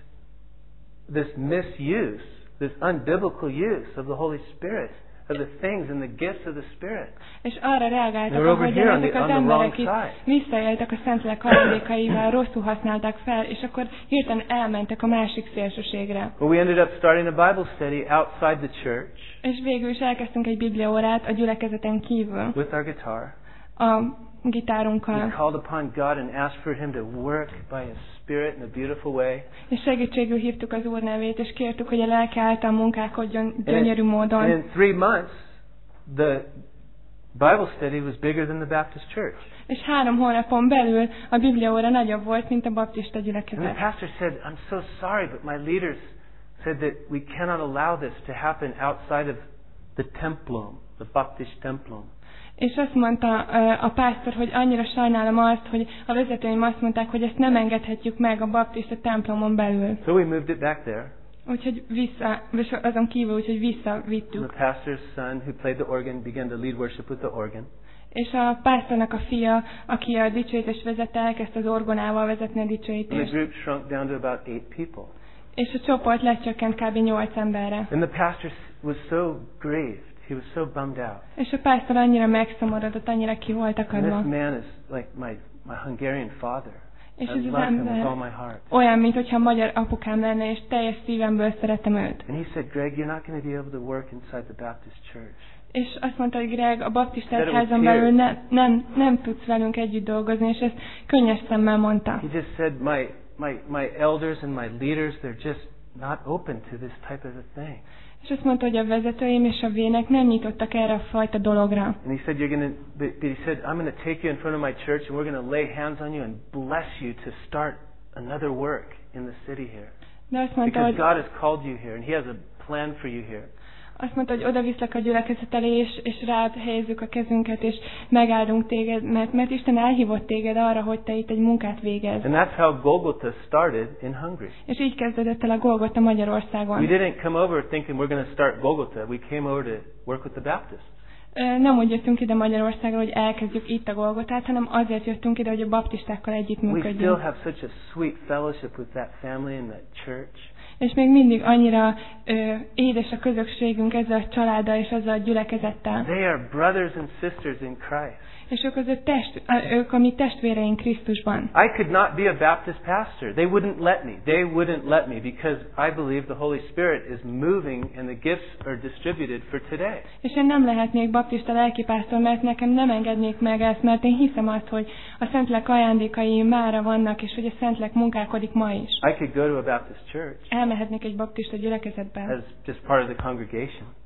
this misuse, this unbiblical use of the Holy Spirit, of the things and the gifts of the Spirit. És arra reagáltak, They're over ahogy here on ezek the- az on the wrong emberek itt side. visszaéltek a Szentlélek ajándékaival, rosszul használták fel, és akkor hirtelen elmentek a másik szélsőségre. Well, we ended up starting a Bible study outside the church És végül is elkezdtünk egy bibliaórát a gyülekezeten kívül, with our guitar. a We gitárunkkal. called upon God and asked for Him to work by His Spirit in a beautiful way. És segítségül hívtuk az Úr nevét, és kértük, hogy a lelke által munkálkodjon And in, gyönyörű and módon. in three months, the Bible study was bigger than the Baptist church. És három hónapon belül a bibliaóra nagyobb volt, mint a baptista And the gyülekezet. pastor said, I'm so sorry, but my leaders said that we cannot allow this to happen outside of the templum, the Baptist templum. És azt mondta ö, a pásztor, hogy annyira sajnálom azt, hogy a vezetőim azt mondták, hogy ezt nem engedhetjük meg a baptista templomon belül. So we moved it back there. Úgyhogy vissza, és azon kívül, úgyhogy visszavittük. The pastor's son who played the organ began to lead worship with the organ. És a pásztornak a fia, aki a dicsőítést vezette, elkezdte az orgonával vezetni a And the dicsőítést. group shrunk down to about eight people. És a csoport lecsökkent kb. nyolc emberre. And the pastor was so grieved. He was so bummed out. És a pásztor annyira megszomorodott, annyira ki volt And akadva. this man is like my, my Hungarian father. És I ez az love him with all ember my heart. olyan, mintha magyar apukám lenne, és teljes szívemből szeretem őt. And he said, Greg, you're not going to be able to work inside the Baptist church. És azt mondta, hogy Greg, a baptista Said it with egyházon belül tears. ne, nem, nem tudsz velünk együtt dolgozni, és ezt könnyes szemmel mondta. He just said, my, my, my elders and my leaders, they're just not open to this type of a thing. És azt mondta, hogy a vezetőim és a vének nem nyitottak erre a fajta dologra. And he said, you're going to, but, but he said, I'm going to take you in front of my church and we're going to lay hands on you and bless you to start another work in the city here. De azt mondta, Because hogy, God has called you here and He has a plan for you here. azt mondta, hogy oda viszlek a gyülekezet elé, és, és rád helyezzük a kezünket, és megáldunk téged, mert, mert Isten elhívott téged arra, hogy te itt egy munkát végezz. And that's how Golgotha started in Hungary. És így kezdődött el a Golgotha Magyarországon. We didn't come over thinking we're going to start Golgotha. We came over to work with the Baptists. Ö, Nem úgy jöttünk ide Magyarországra, hogy elkezdjük itt a Golgotát, hanem azért jöttünk ide, hogy a baptistákkal We együttműködjünk. still have such a sweet fellowship with that family and that church. És még mindig annyira ö, édes a közösségünk ezzel a családdal és ezzel a gyülekezettel. They are brothers and sisters in Christ. És ők az ő test, á, ők a mi testvéreink Krisztusban. I could not be a Baptist pastor. They wouldn't let me. They wouldn't let me because I believe the Holy Spirit is moving and the gifts are distributed for today. És én nem lehetnék baptista lelkipásztor, mert nekem nem engednék meg ezt, mert én hiszem azt, hogy a Szentlélek ajándékai mára vannak, és hogy a Szentlélek munkálkodik ma is. I could go to a Baptist church Elmehetnék egy baptista gyülekezetbe, as just part of the congregation.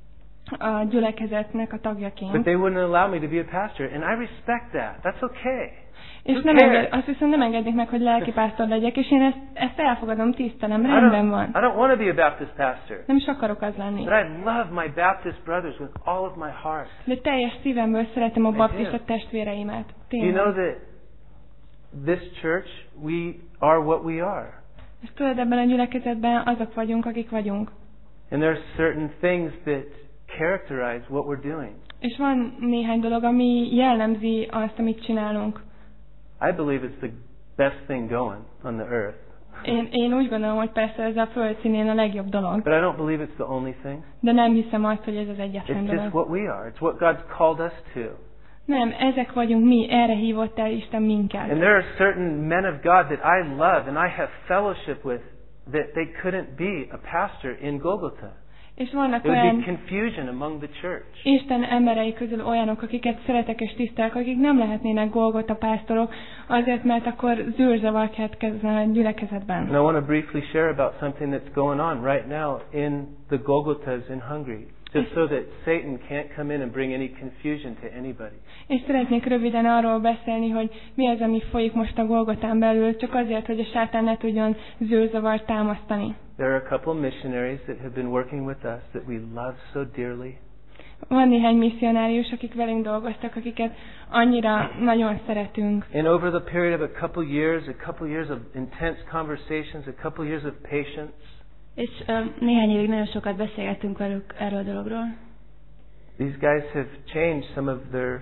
a gyülekezetnek a tagjaként. But they wouldn't allow me to be a pastor, and I respect that. That's okay. És nem enged, azt viszont nem engedik meg, hogy lelkipásztor legyek, és én ezt, ezt elfogadom, tisztelem, rendben van. I don't want to be a Baptist pastor. Nem is akarok az lenni. But I love my Baptist brothers with all of my heart. De teljes szívemből szeretem a baptista testvéreimet. Tényleg. You know that this church, we are what we are. És tudod, ebben a gyülekezetben azok vagyunk, akik vagyunk. And there are certain things that characterize what we're doing. És van néhány dolog, ami jellemzi azt, amit csinálunk. I believe it's the best thing going on the earth. Én, én úgy gondolom, hogy persze ez a földszínén a legjobb dolog. But I don't believe it's the only thing. De nem hiszem azt, hogy ez az egyetlen It's dolog. just what we are. It's what God's called us to. Nem, ezek vagyunk mi, erre hívott el Isten minket. And there are certain men of God that I love and I have fellowship with that they couldn't be a pastor in Golgotha. És vannak There would olyan be confusion among the church. Isten emberei közül olyanok, akiket szeretek és tisztelek, akik nem lehetnének Golgota pásztorok, azért, mert akkor zűrzavar keletkezne a gyülekezetben. And I want to briefly share about something that's going on right now in the Golgothas in Hungary. Just so that Satan can't come in and bring any confusion to anybody. És szeretnék röviden arról beszélni, hogy mi az, ami folyik most a Golgotán belül, csak azért, hogy a sátán ne tudjon zűrzavart támasztani. There are a couple missionaries that have been working with us that we love so dearly. Van néhány misszionárius, akik velünk dolgoztak, akiket annyira nagyon szeretünk. And over the period of a couple years, a couple years of intense conversations, a couple years of patience. És uh, néhány évig nagyon sokat beszélgettünk velük erről a dologról. These guys have changed some of their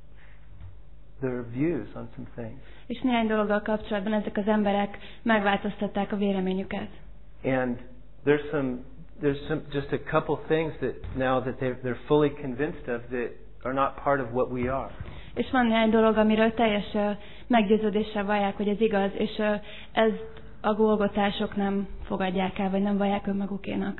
their views on some things. És néhány dologgal kapcsolatban ezek az emberek megváltoztatták a véleményüket. And there's some there's some just a couple things that now that they're they're fully convinced of that are not part of what we are. És van néhány dolog, amiről teljes uh, meggyőződéssel vallják, hogy ez igaz, és uh, ez a golgotások nem fogadják el, vagy nem vallják önmagukénak.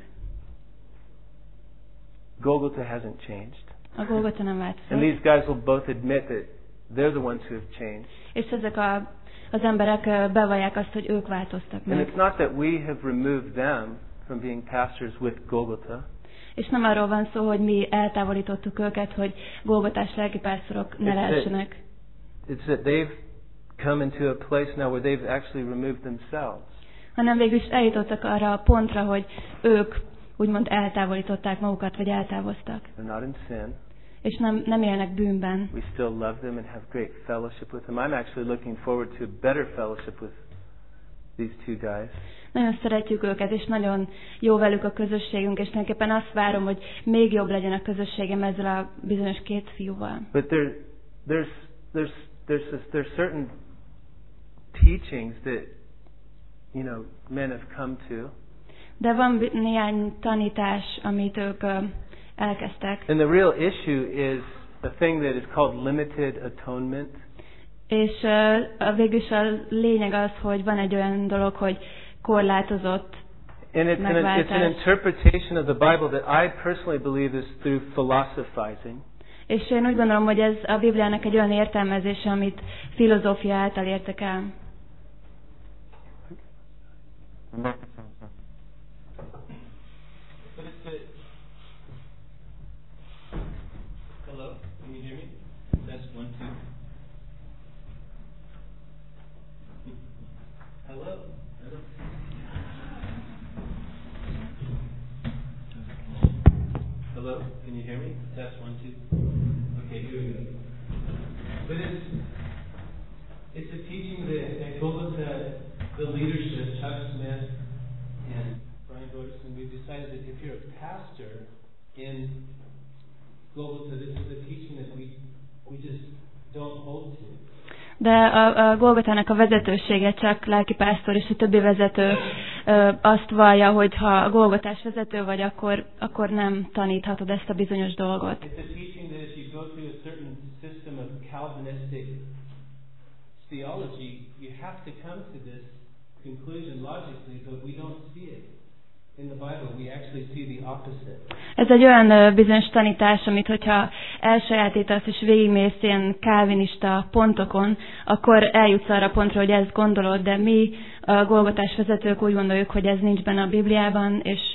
Golgotha hasn't changed. A Golgotha nem változott. And these guys will both admit that they're the ones who have changed. És ezek a, az emberek bevallják azt, hogy ők változtak meg. And it's not that we have removed them from being pastors with Golgotha. És nem arról van szó, hogy mi eltávolítottuk őket, hogy golgotás lelkipásztorok ne lehessenek. It's that they've come into a place now where they've actually removed themselves. Hanem végül is eljutottak arra a pontra, hogy ők úgymond eltávolították magukat, vagy eltávoztak. They're not in sin. És nem, nem élnek bűnben. We still love them and have great fellowship with them. I'm actually looking forward to better fellowship with these two guys. Nagyon szeretjük őket, és nagyon jó velük a közösségünk, és tulajdonképpen azt várom, hogy még jobb legyen a közösségem ezzel a bizonyos két fiúval. But there, there's, there's, there's, there's certain teachings that, you know, men have come to. De van néhány tanítás, amit ők uh, elkezdtek. And the real issue is a thing that is called limited atonement. És uh, végülis a lényeg az, hogy van egy olyan dolog, hogy korlátozott And it's an, it's an interpretation of the Bible that I personally believe is through philosophizing. És én úgy gondolom, hogy ez a Bibliának egy olyan értelmezése, amit filozófia által értek el. Hello, can you hear me? That's one, two. Hello? Hello? Hello, can you hear me? Test one, two. Okay, here we go. But it's, it's a teaching that at Golgotha, the leadership, Chuck Smith and Brian Dorson, we've decided that if you're a pastor in Golgotha, this is a teaching that we, we just don't hold to. De a, a Golgotának a vezetősége, csak lelkipásztor és a többi vezető ö, azt vallja, hogy ha a Golgotás vezető vagy, akkor, akkor nem taníthatod ezt a bizonyos dolgot. It's a teaching that if you go through a certain system of Calvinistic theology, you have to come to this conclusion logically, but we don't see it. In the Bible, we actually see the opposite. Ez egy olyan bizonyos tanítás, amit hogyha elsajátítasz és végigmész ilyen kálvinista pontokon, akkor eljutsz arra pontra, hogy ezt gondolod, de mi a Golgotás vezetők úgy gondoljuk, hogy ez nincs benne a Bibliában, és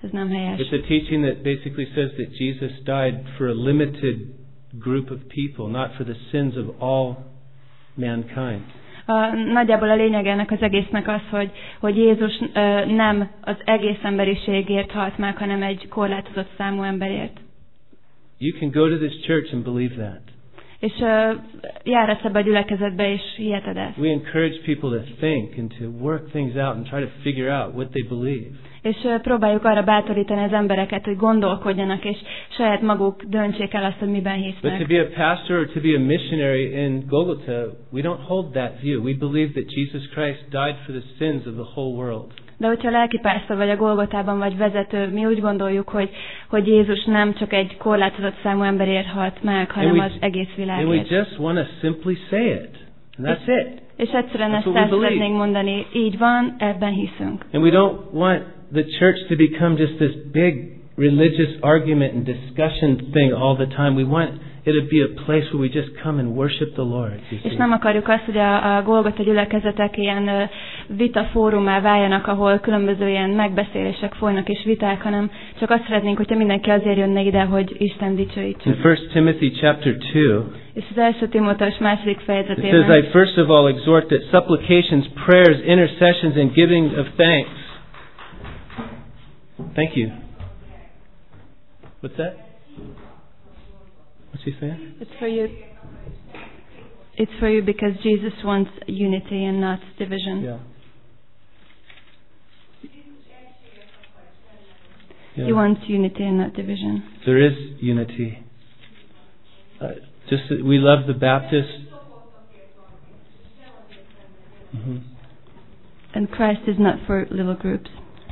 ez nem helyes. It's a teaching that basically says that Jesus died for a limited group of people, not for the sins of all mankind. A, nagyjából a lényeg ennek az egésznek az, hogy, hogy Jézus ö, nem az egész emberiségért halt meg, hanem egy korlátozott számú emberért. You can go to this church and believe that. És uh, járhatsz ebbe a gyülekezetbe, és hiheted ezt. We encourage people to think and to work things out and try to figure out what they believe. És uh, próbáljuk arra bátorítani az embereket, hogy gondolkodjanak, és saját maguk döntsék el azt, hogy miben hisznek. But to be a pastor or to be a missionary in Golgotha, we don't hold that view. We believe that Jesus Christ died for the sins of the whole world. De hogyha lelkipásztor vagy a Golgotában vagy vezető, mi úgy gondoljuk, hogy, hogy Jézus nem csak egy korlátozott számú emberért halt meg, hanem we, az egész világért. And we just want to simply say it. And that's és, it. És egyszerűen ezt el szeretnénk mondani, így van, ebben hiszünk. And we don't want the church to become just this big religious argument and discussion thing all the time. We want it to be a place where we just come and worship the Lord. És nem akarjuk azt, hogy a, a Golgota gyülekezetek ilyen uh, vita fórumá váljanak, ahol különböző ilyen megbeszélések folynak és viták, hanem csak azt szeretnénk, hogyha mindenki azért jönne ide, hogy Isten dicsőítsük. In First Timothy chapter two, és az első Timóteus második it fejezetében says, I first of all exhort that supplications, prayers, intercessions, and giving of thanks. Thank you. What's that? What's he saying? It's for you. It's for you because Jesus wants unity and not division. Yeah. Yeah. He wants unity and not division. There is unity. Uh, just that we love the Baptists. Mm-hmm. And Christ is not for little groups.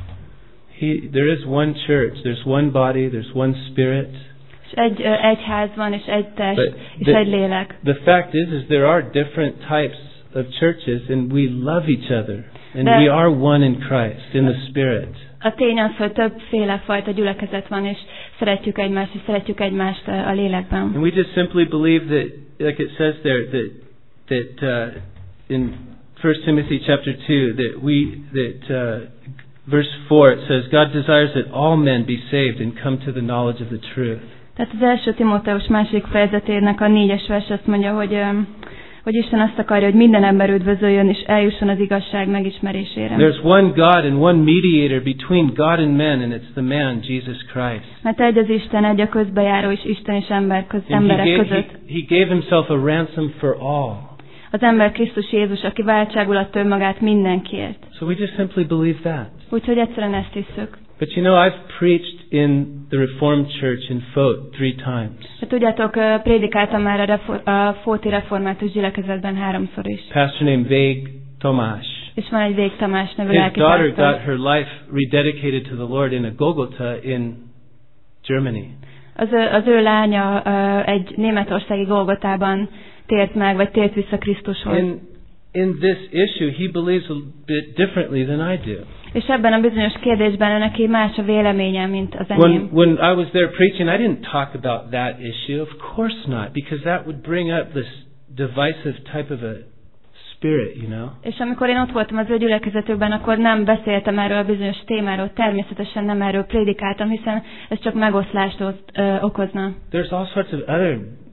He, there is one church. There's one body. There's one spirit. És egy uh, egyház van, és egy test, But és the, egy lélek. the fact is, is there are different types of churches, and we love each other, and De we are one in Christ, in the Spirit. A tény az, hogy többféle fajta gyülekezet van, és szeretjük egymást, és szeretjük egymást a lélekben. And we just simply believe that, like it says there, that that uh, in First Timothy chapter two, that we that uh, verse four it says, God desires that all men be saved and come to the knowledge of the truth. Tehát az első Timóteus második fejezetének a négyes vers azt mondja, hogy, hogy Isten azt akarja, hogy minden ember üdvözöljön, és eljusson az igazság megismerésére. There's one God and one mediator between God and men, and it's the man, Jesus Christ. Mert egy az Isten, egy a közbejáró, és Isten és ember köz, emberek he gave, között. He, he gave himself a ransom for all. Az ember Krisztus Jézus, aki váltságul adta önmagát mindenkiért. So we just simply believe that. Úgyhogy egyszerűen ezt hiszük. But you know, I've preached in the Reformed Church in Fót three times. De tudjátok, prédikáltam már a, refor- a Fóti református gyülekezetben háromszor is. Pastor named Vég Tamás. És van egy Vég Tamás nevű His daughter got lelkipásztor. her life rededicated to the Lord in a Golgotha in Germany. Az ő, az ő lánya uh, egy németországi Golgotában tért meg, vagy tért vissza Krisztushoz. In, in this issue, he believes a bit differently than I do. És ebben a bizonyos kérdésben neki más a véleménye, mint az enyém. When, when I was there preaching, I didn't talk about that issue. Of course not, because that would bring up this divisive type of a spirit, you know. És amikor én ott voltam az ő gyülekezetükben, akkor nem beszéltem erről a bizonyos témáról, természetesen nem erről prédikáltam, hiszen ez csak megoszlást ö, okozna. There's all sorts of other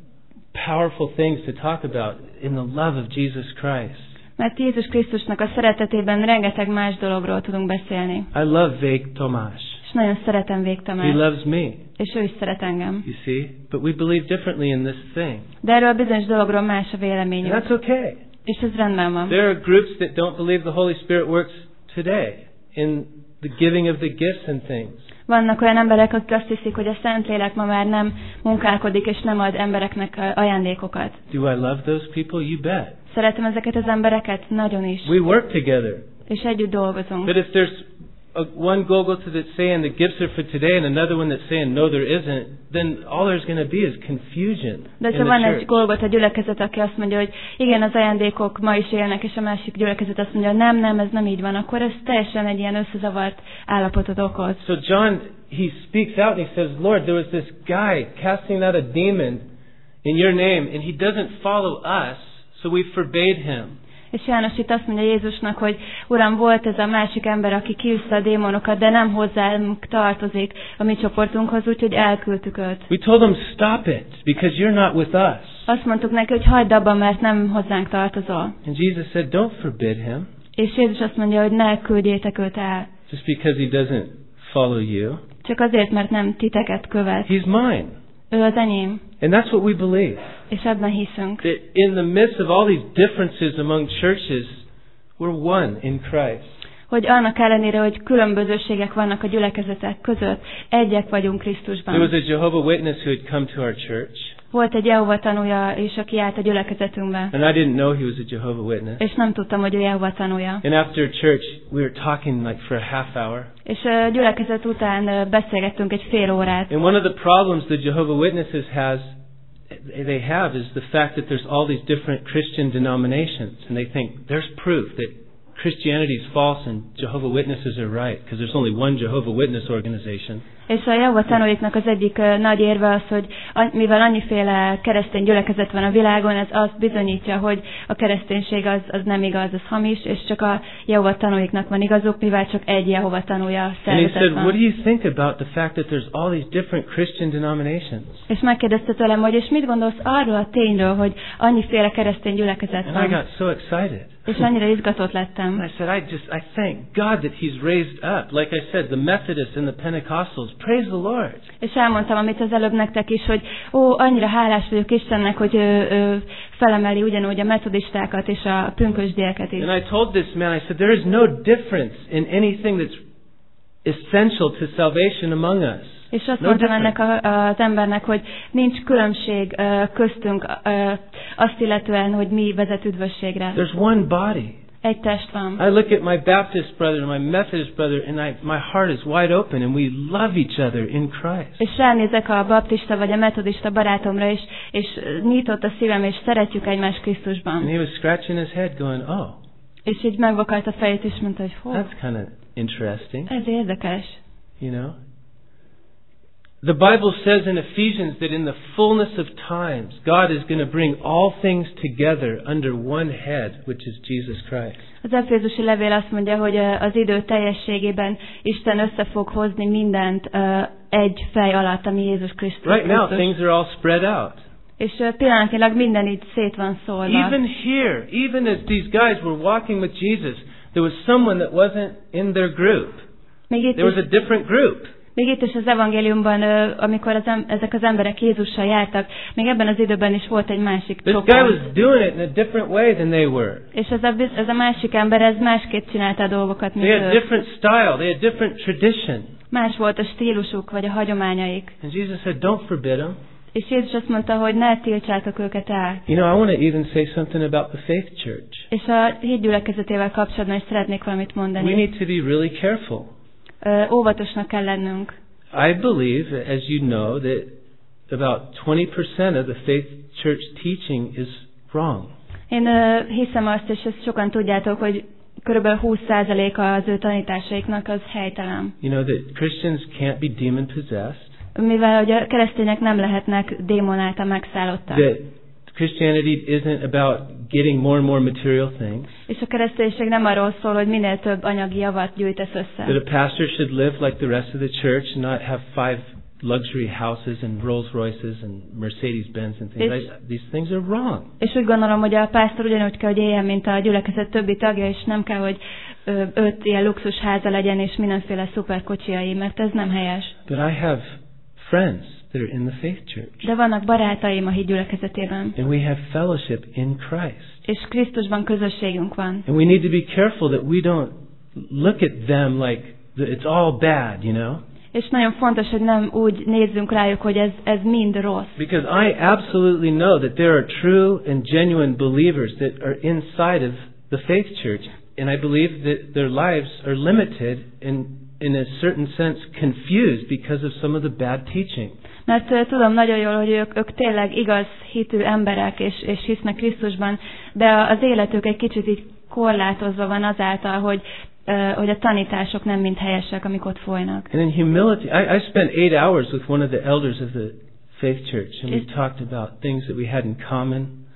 powerful things to talk about in the love of Jesus Christ. Mert Jézus Krisztusnak a szeretetében rengeteg más dologról tudunk beszélni. I love Vég Tamás. És nagyon szeretem Vég He Tamást. loves me. És ő is szeret engem. You see? But we believe differently in this thing. De erről a bizonyos dologról más a véleményünk. And that's okay. És ez rendben van. There are groups that don't believe the Holy Spirit works today in the giving of the gifts and things. Vannak olyan emberek, akik azt hiszik, hogy a Szentlélek ma már nem munkálkodik, és nem ad embereknek ajándékokat. Do I love those people? You bet. Szeretem ezeket az embereket? Nagyon is. We work together. És együtt dolgozunk. But if there's a, one Golgotha that's saying the gifts are for today and another one that's saying no, there isn't, then all there's going to be is confusion. De in ha the van church. egy Golgotha gyülekezet, aki azt mondja, hogy igen, az ajándékok ma is élnek, és a másik gyülekezet azt mondja, nem, nem, ez nem így van, akkor ez teljesen egy ilyen összezavart állapotot okoz. So John, he speaks out and he says, Lord, there was this guy casting out a demon in your name, and he doesn't follow us, so we forbade him. És János itt azt mondja Jézusnak, hogy Uram, volt ez a másik ember, aki kiűzte a démonokat, de nem hozzánk tartozik a mi csoportunkhoz, úgyhogy elküldtük őt. We told them, stop it, because you're not with us. Azt mondtuk neki, hogy hagyd abban, mert nem hozzánk tartozol. And Jesus said, don't forbid him. És Jézus azt mondja, hogy ne küldjétek őt el. Just because he doesn't follow you. Csak azért, mert nem titeket követ. He's mine. Ő az enyém. And that's what we believe. És ebben hiszünk. That in the midst of all these differences among churches, we're one in Christ. Hogy annak ellenére, hogy különbözőségek vannak a gyülekezetek között, egyek vagyunk Krisztusban. There was a Jehovah Witness who had come to our church. Volt egy Jehova tanúja is, aki járt a gyülekezetünkbe. And I didn't know he was a Jehovah Witness. És nem tudtam, hogy ő Jehova tanúja. And after church, we were talking like for a half hour. És a gyülekezet után beszélgettünk egy fél órát. And one of the problems the Jehovah Witnesses has, they have, is the fact that there's all these different Christian denominations, and they think there's proof that Christianity is false and Jehovah Witnesses are right, because there's only one Jehovah Witness organization. És a Jehova tanúiknak az egyik uh, nagy érve az, hogy mivel annyiféle keresztény gyülekezet van a világon, ez azt bizonyítja, hogy a kereszténység az, az nem igaz, az hamis, és csak a Jehova tanúiknak van igazuk, mivel csak egy Jehova tanúja szervezet van. And he said, what do you think about the fact that there's all these different Christian denominations? És megkérdezte tőlem, hogy és mit gondolsz arról a tényről, hogy annyiféle keresztény gyülekezet van? And I got so excited. És annyira izgatott lettem. And I said, I just, I thank God that He's raised up. Like I said, the Methodists and the Pentecostals, praise the Lord. És elmondtam, amit az előbb nektek is, hogy ó, annyira hálás vagyok Istennek, hogy ő, ő felemeli ugyanúgy a metodistákat és a pünkösdieket is. And I told this man, I said, there is no difference in anything that's essential to salvation among us. És azt No mondtam difference. ennek a, az embernek, hogy nincs különbség uh, köztünk uh, azt illetően, hogy mi vezet üdvösségre. There's one body. Egy test van. I look at my Baptist brother and my Methodist brother, and I, my heart is wide open, and we love each other in Christ. És ránézek a baptista vagy a metodista barátomra is, és nyitott a szívem, és szeretjük egymást Krisztusban. And he was scratching his head going, oh, És így megvakalt a fejét, és mondta, hogy hú, that's kind of interesting, ez érdekes. you know. The Bible says in Ephesians that in the fullness of times, God is going to bring all things together under one head, which is Jesus Christ. Az Efézusi levél azt mondja, hogy az idő teljességében Isten össze fog hozni mindent uh, egy fej alatt, ami Jézus Krisztus. Right now, things are all spread out. És uh, pillanatnyilag minden így szét van szólva. Even here, even as these guys were walking with Jesus, there was someone that wasn't in their group. Még itt There was is, a different group. még itt is az evangéliumban, uh, amikor az em- ezek az emberek Jézussal jártak, még ebben az időben is volt egy másik This guy csoport. was doing it in a different way than they were. És ez a, biz- ez a másik ember, ez másképp csinálta a dolgokat, mint They had ő. different style. They had different tradition. Más volt a stílusuk, vagy a hagyományaik. And Jesus said, don't forbid them. És Jézus azt mondta, hogy ne tiltsátok őket el. You know, I want to even say something about the faith church. És a híd gyülekezetével kapcsolatban is szeretnék valamit We mondani. need to be really careful. Ö, óvatosnak kell lennünk. I believe, as you know, that about twenty percent of the faith church teaching is wrong. Én ö, hiszem azt, és ezt sokan tudjátok, hogy körülbelül húsz százaléka az ő tanításaiknak az helytelen. You know, that Christians can't be demon possessed. Mivel hogy a keresztények nem lehetnek démon által megszállottak. That Christianity isn't about getting more and more material things. És a kereszténység nem arról szól, hogy minél több anyagi javat gyűjtesz That össze. a pastor should live like the rest of the church and not have five luxury houses and Rolls Royces and Mercedes-Benz and things. It's- Like, these things are wrong. És úgy gondolom, hogy a pásztor ugyanúgy kell, hogy éljen, mint a gyülekezet többi tagja, és nem kell, hogy ö, öt ilyen luxus háza legyen, és mindenféle szuper kocsiai, mert ez nem helyes. But I have friends that are in the faith church. De vannak barátaim a híd gyülekezetében, And we have fellowship in Christ. és Krisztusban közösségünk van. And we need to be careful that we don't look at them like th- it's all bad, you know? És nagyon fontos, hogy nem úgy nézzünk rájuk, hogy ez, ez mind rossz. Because I absolutely know that there are true and genuine believers that are inside of the faith church. And I believe that their lives are limited and, in a certain sense, confused because of some of the bad teaching. Mert uh, tudom nagyon jól, hogy ők, ők tényleg igaz hitű emberek, és, és hisznek Krisztusban, de az életük egy kicsit így korlátozva van azáltal, hogy uh, hogy a tanítások nem mind helyesek, amik ott folynak. And in humility, I, I spent eight hours with one of the elders of the faith church, and we talked about things that we had in common.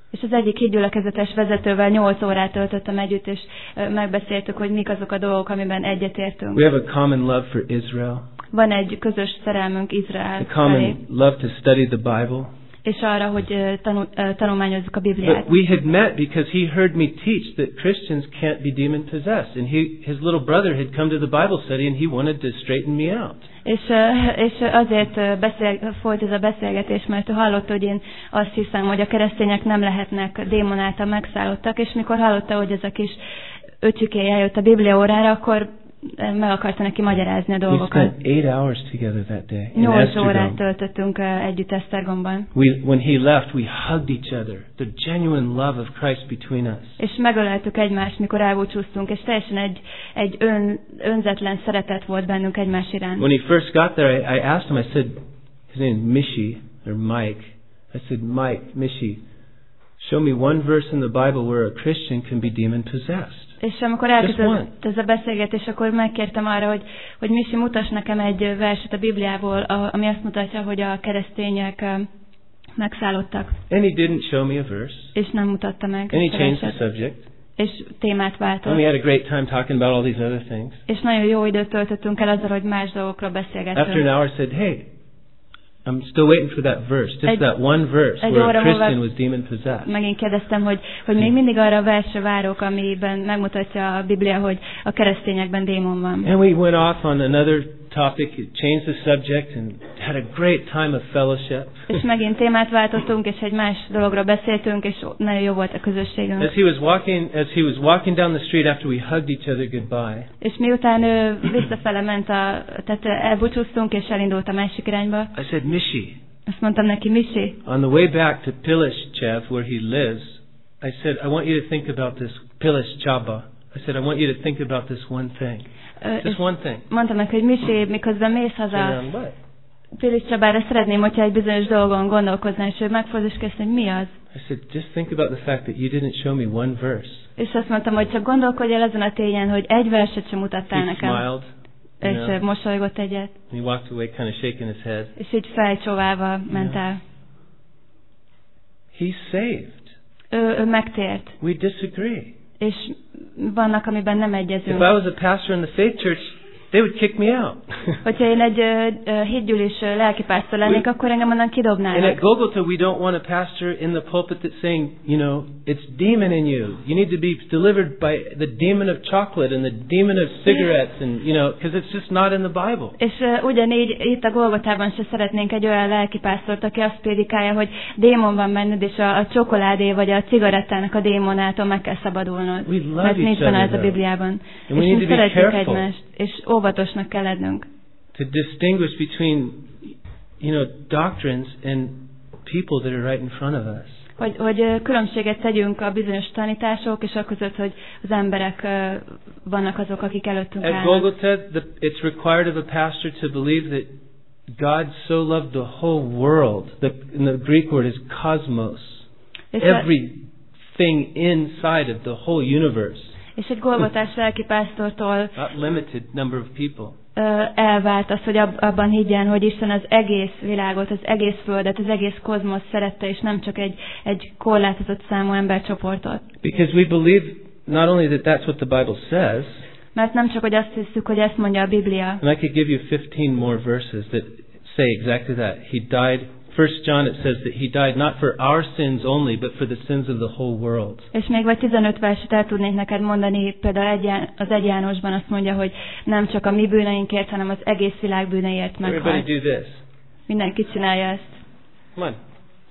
És az egyik hídgyülekezetes vezetővel nyolc órát töltöttem együtt, és megbeszéltük, hogy mik azok a dolgok, amiben egyetértünk. We have a common love for Israel. Van egy közös szerelmünk Izrael A common love to study the Bible. És arra, hogy tanul, tanulmányozzuk a Bibliát. But we had met because he heard me teach that Christians can't be demon possessed, and he, his little brother had come to the Bible study, and he wanted to straighten me out. És, és azért beszél, folyt ez a beszélgetés, mert ő hallotta, hogy én azt hiszem, hogy a keresztények nem lehetnek démon által megszállottak, és mikor hallotta, hogy ez a kis öcsikéje eljött a Biblia órára, akkor meg akarta neki magyarázni a dolgokat. We spent eight hours together that day in Nyolc órát Esztergom. töltöttünk együtt Esztergomban. We, when he left, we hugged each other. The genuine love of Christ between us. És megöleltük egymást, mikor elbúcsúztunk, és teljesen egy, egy ön, önzetlen szeretet volt bennünk egymás iránt. When he first got there, I, I asked him, I said, his name is Mishi, or Mike. I said, Mike, Mishi, show me one verse in the Bible where a Christian can be demon possessed. És amikor elkezdődött ez a beszélgetés, akkor megkértem arra, hogy, hogy Misi, mutass nekem egy verset a Bibliából, ami azt mutatja, hogy a keresztények megszállottak. And he didn't show me a verse. És nem mutatta meg. And he changed the subject. És témát váltott. And we had a great time talking about all these other things. És nagyon jó időt töltöttünk el azzal, hogy más dolgokról beszélgettünk. After an hour, I said, hey, I'm still waiting for that verse, just egy, that one verse where a Christian was demon possessed. Megint kérdeztem, hogy, hogy még mindig arra a versre várok, amiben megmutatja a Biblia, hogy a keresztényekben démon van. And we went off on another topic, changed the subject, and had a great time of fellowship. És megint témát váltottunk, és egy más dologról beszéltünk, és nagyon jó volt a közösségünk. As he was walking, as he was walking down the street after we hugged each other goodbye. És miután ő visszafele ment, a, tehát elbúcsúztunk, és elindult a másik irányba. I said, Mishi. Azt mondtam neki, Mishi. On the way back to Pilishchev, where he lives, I said, I want you to think about this Pilishchaba. I said, I want you to think about this one thing. Just one thing. Mondtam neki, hogy Misi, miközben mész haza Piliscsabára, szeretném, hogyha egy bizonyos dolgon gondolkoznál, és ő megfordul, és kérdezte, hogy mi az? I said, just think about the fact that you didn't show me one verse. És azt mondtam, hogy csak gondolkodj el ezen a tényen, hogy egy verset sem mutattál he nekem. Smiled, és you know, mosolygott egyet. and he walked away kind of shaking his head. És így felcsóválva ment el. He's saved. Ő, ő megtért. We disagree. És vannak, amiben nem egyezünk. If I was a pastor in the faith church, they would kick me out. Hogyha én egy uh, hídgyűlés lelkipásztor lennék, akkor engem onnan kidobnának. And at Golgotha, we don't want a pastor in the pulpit that's saying, you know, it's demon in you. You need to be delivered by the demon of chocolate and the demon of cigarettes, and you know, because it's just not in the Bible. És uh, ugyanígy itt a Golgotában se szeretnénk egy olyan lelkipásztort, aki azt prédikálja, hogy démon van benned, és a, a csokoládé vagy a cigarettának a démonától meg kell szabadulnod. Mert nincs benne ez a Bibliában. És mi szeretjük egymást, és óvatosnak kell lennünk. To distinguish between, you know, doctrines and people that are right in front of us. Hogy, hogy különbséget tegyünk a bizonyos tanítások és a között, hogy az emberek vannak azok, akik előttünk állnak. At Golgotha, the, it's required of a pastor to believe that God so loved the whole world. The, in the Greek word is cosmos. Everything inside of the whole universe. És egy golgotás lelkipásztortól not limited number of people. elvált az, hogy abban higgyen, hogy Isten az egész világot, az egész földet, az egész kozmosz szerette, és nem csak egy, egy korlátozott számú embercsoportot. Because we believe not only that that's what the Bible says, mert nem csak, hogy azt hiszük, hogy ezt mondja a Biblia. And I could give you fifteen more verses that say exactly that. He died. First John, it says that he died not for our sins only, but for the sins of the whole world. És még vagy tizenöt verset el tudnék neked mondani, például az egy Jánosban azt mondja, hogy nem csak a mi bűneinkért, hanem az egész világ bűneiért meghalt. Everybody do this. Mindenki csinálja ezt. Come on.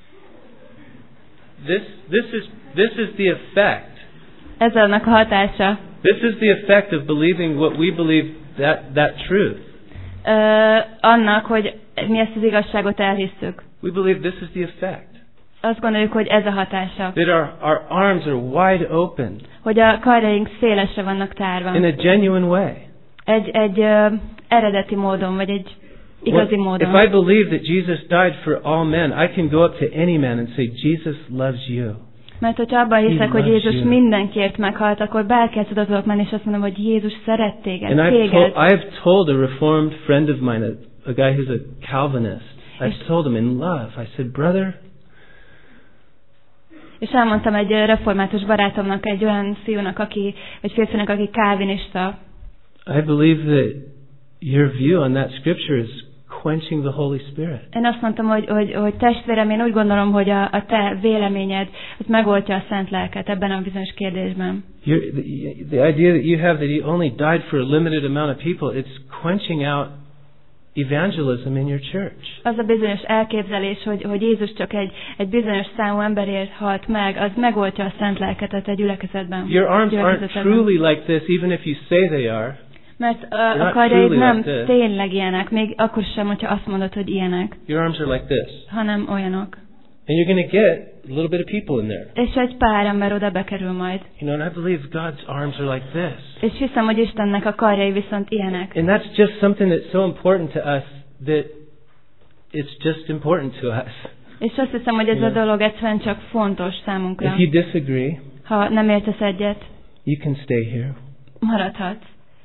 This, this is, this is the effect. Ez annak a hatása. This is the effect of believing what we believe, that, that truth. Uh, annak, hogy mi ezt az igazságot elhisszük. We believe this is the effect. Azt gondoljuk, hogy ez a hatása. That our, our arms are wide open. Hogy a karjaink szélesre vannak tárva. In a genuine way. Egy, egy uh, eredeti módon, vagy egy igazi well, módon. If I believe that Jesus died for all men, I can go up to any man and say, Jesus loves you. Mert hogyha abban hiszek, hogy Jézus you. mindenkiért meghalt, akkor bárkihez oda tudok menni, és azt mondom, hogy Jézus szeret téged. And téged. I've, told, I've told a reformed friend of mine, a, a guy who's a Calvinist, I've told him in love, I said, brother, És elmondtam egy református barátomnak, egy olyan fiúnak, aki, egy férfinak, aki kálvinista. I believe that your view on that scripture is quenching the Holy Spirit. Én azt mondtam, hogy, hogy, hogy testvérem, én úgy gondolom, hogy a, a te véleményed az megoltja a Szent Lelket ebben a bizonyos kérdésben. You're, the, the idea that you have that he only died for a limited amount of people, it's quenching out evangelism in your church. Az a bizonyos elképzelés, hogy, hogy Jézus csak egy, egy bizonyos számú emberért halt meg, az megoltja a Szent Lelket a te gyülekezetben. Your arms aren't truly like this, even if you say they are. Mert a, a karjaid nem like tényleg ilyenek, még akkor sem, hogyha azt mondod, hogy ilyenek. Your arms are like this. Hanem olyanok. And you're going to get a little bit of people in there. És egy pár ember oda bekerül majd. You know, and I believe God's arms are like this. És hiszem, hogy Istennek a karjai viszont ilyenek. And that's just something that's so important to us that it's just important to us. És azt hiszem, hogy ez you a know? dolog egyszerűen csak fontos számunkra. If you disagree, ha nem értesz egyet, you can stay here. Maradhatsz.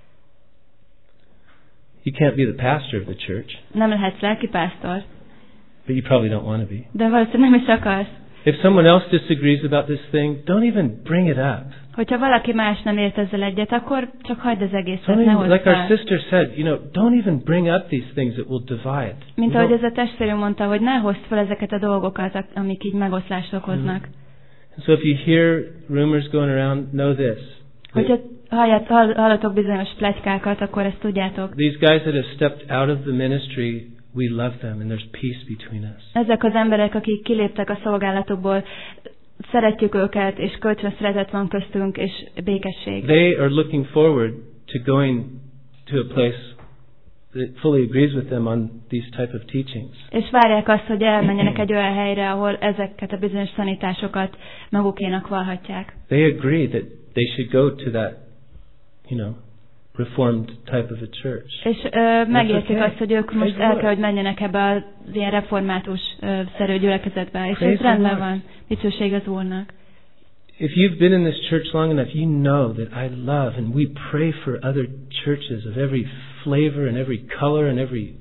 You can't be the pastor of the church. Nem lehetsz lelkipásztor. But you probably don't want to be. De valószínűleg nem is akarsz. If someone else disagrees about this thing, don't even bring it up. Hogyha valaki más nem ért ezzel egyet, akkor csak hagyd az egészet, don't ne even, hozz like fel. our sister said, you know, don't even bring up these things that will divide. Mint you ahogy know? ez a testvérünk mondta, hogy ne hozd fel ezeket a dolgokat, amik így megoszlást okoznak. Mm. So if you hear rumors going around, know this. Hogyha halljátok, hallatok bizonyos pletykákat, akkor ezt tudjátok. These guys that have stepped out of the ministry, we love them and there's peace between us. Ezek az emberek, akik kiléptek a szolgálatokból, szeretjük őket, és kölcsön szeretet van köztünk, és békesség. They are looking forward to going to a place that fully agrees with them on these type of teachings. És várják azt, hogy elmenjenek egy olyan helyre, ahol ezeket a bizonyos tanításokat magukénak vallhatják. They agree that they should go to that, you know, reformed type of a church. És uh, megértik okay. azt, hogy ők most el kell, hogy menjenek ebbe az ilyen református uh, szerű gyülekezetbe, és ez rendben van. Dicsőség az Úrnak. If you've been in this church long enough, you know that I love and we pray for other churches of every flavor and every color and every,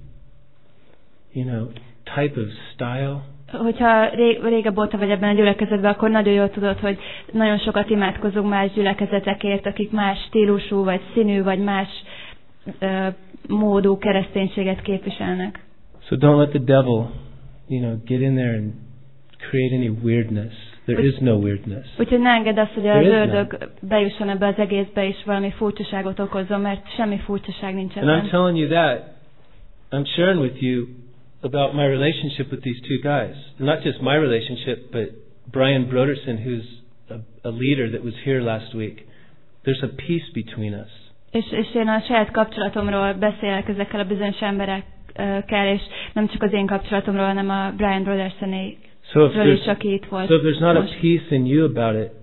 you know, type of style. Hogyha rég, régebb óta vagy ebben a gyülekezetben, akkor nagyon jól tudod, hogy nagyon sokat imádkozunk más gyülekezetekért, akik más stílusú, vagy színű, vagy más uh, módú kereszténységet képviselnek. So don't let the devil, you know, get in there and create any weirdness. There Úgy, is no weirdness. Úgyhogy ne engedd azt, hogy az ördög bejusson ebbe az egészbe, és valami furcsaságot okozzon, mert semmi furcsaság nincs ebben. And I'm telling you that, I'm sharing with you about my relationship with these two guys. Not just my relationship, but Brian Broderson, who's a, a leader that was here last week. There's a peace between us. És, és én a saját kapcsolatomról beszélek ezekkel a bizonyos emberekkel, és nem csak az én kapcsolatomról, hanem a Brian Brodersoné. So if, there's, so if there's not a peace in you about it,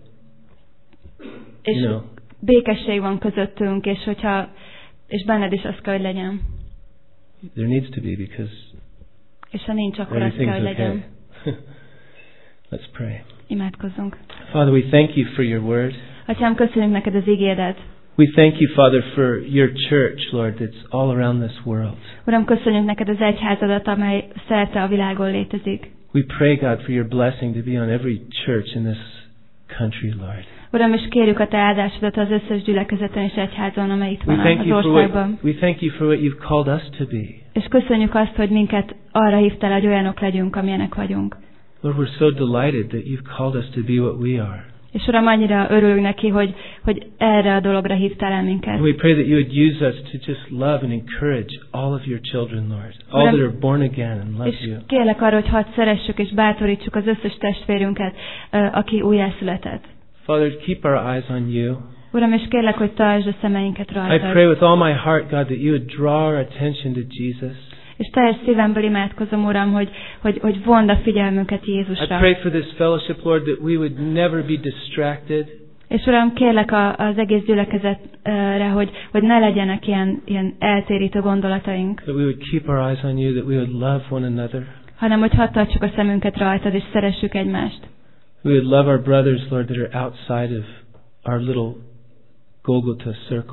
és you know, békesség van közöttünk, és hogyha és benned is az kell, hogy legyen. There needs to be, because és ha nincs, akkor az kell, hogy legyen. Okay. Let's pray. Imádkozzunk. Father, we thank you for your word. Atyám, köszönjük neked az igédet. We thank you, Father, for your church, Lord, that's all around this world. Uram, köszönjük neked az egyházadat, amely szerte a világon létezik. We pray, God, for your blessing to be on every church in this country, Lord. Uram, és kérjük a te áldásodat az összes gyülekezeten és egyházon, amely itt van az országban. We thank you for what you've called us to be. És köszönjük azt, hogy minket arra hívtál, hogy olyanok legyünk, amilyenek vagyunk. Lord, we're so delighted that you've called us to be what we are. És Uram, annyira örülünk neki, hogy, hogy erre a dologra hívtál el minket. And we pray that you would use us to just love and encourage all of your children, Lord. All Uram, that are born again and love és you. kérlek arra, hogy hadd szeressük és bátorítsuk az összes testvérünket, aki újjászületett. Father, keep our eyes on you. Uram, és kérlek, hogy tartsd a szemeinket rajtad. I pray with all my heart, God, that you would draw our attention to Jesus. És teljes szívemből imádkozom, Uram, hogy, hogy, hogy vond a figyelmünket I Jézusra. pray for this fellowship, Lord, that we would never be distracted. És Uram, kérlek a, az egész gyülekezetre, hogy, hogy ne legyenek ilyen, ilyen eltérítő gondolataink. That we would keep our eyes on you, that we would love one another. Hanem, hogy hadd tartsuk a szemünket rajtad, és szeressük egymást. We would love our brothers, Lord, that are outside of our little Golgotha circle.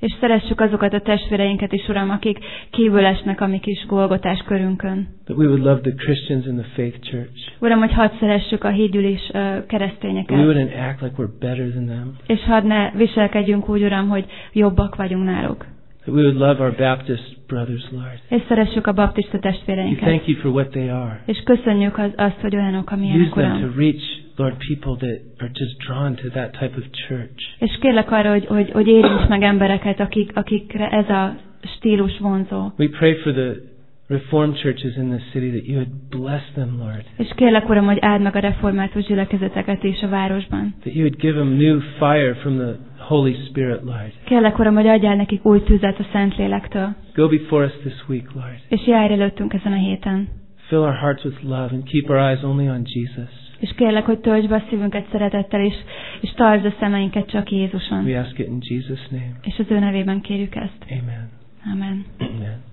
És szeressük azokat a testvéreinket is, Uram, akik kívül esnek a mi kis Golgotás körünkön. That we would love the Christians in the faith church. Uram, hogy hadd szeressük a hídgyűlés uh, keresztényeket. We wouldn't act like we're better than them. És hadd ne viselkedjünk úgy, Uram, hogy jobbak vagyunk náluk. That we would love our Baptist brothers, Lord. És szeressük a baptista We testvéreinket. thank you for what they are. És köszönjük az, azt, hogy olyanok, Use amilyenek, them Uram. to reach, Lord, people that are just drawn to that type of church. És kérlek arra, hogy, hogy, hogy érints meg embereket, akik, akikre ez a stílus vonzó. We pray for the Reformed churches in the city that you would bless them, Lord. És kérlek, Uram, hogy áld meg a református gyülekezeteket is a városban. That you would give them new fire from the Holy Spirit, Lord. Kérlek, Uram, hogy adjál nekik új tüzet a Szentlélektől. Go before us this week, Lord. És járj előttünk ezen a héten. Fill our hearts with love and keep our eyes only on Jesus. És kérlek, hogy töltsd be a szívünket szeretettel, és, és tartsd a szemeinket csak Jézuson. We ask it in Jesus' name. És az ő nevében kérjük ezt. Amen. Amen. Amen.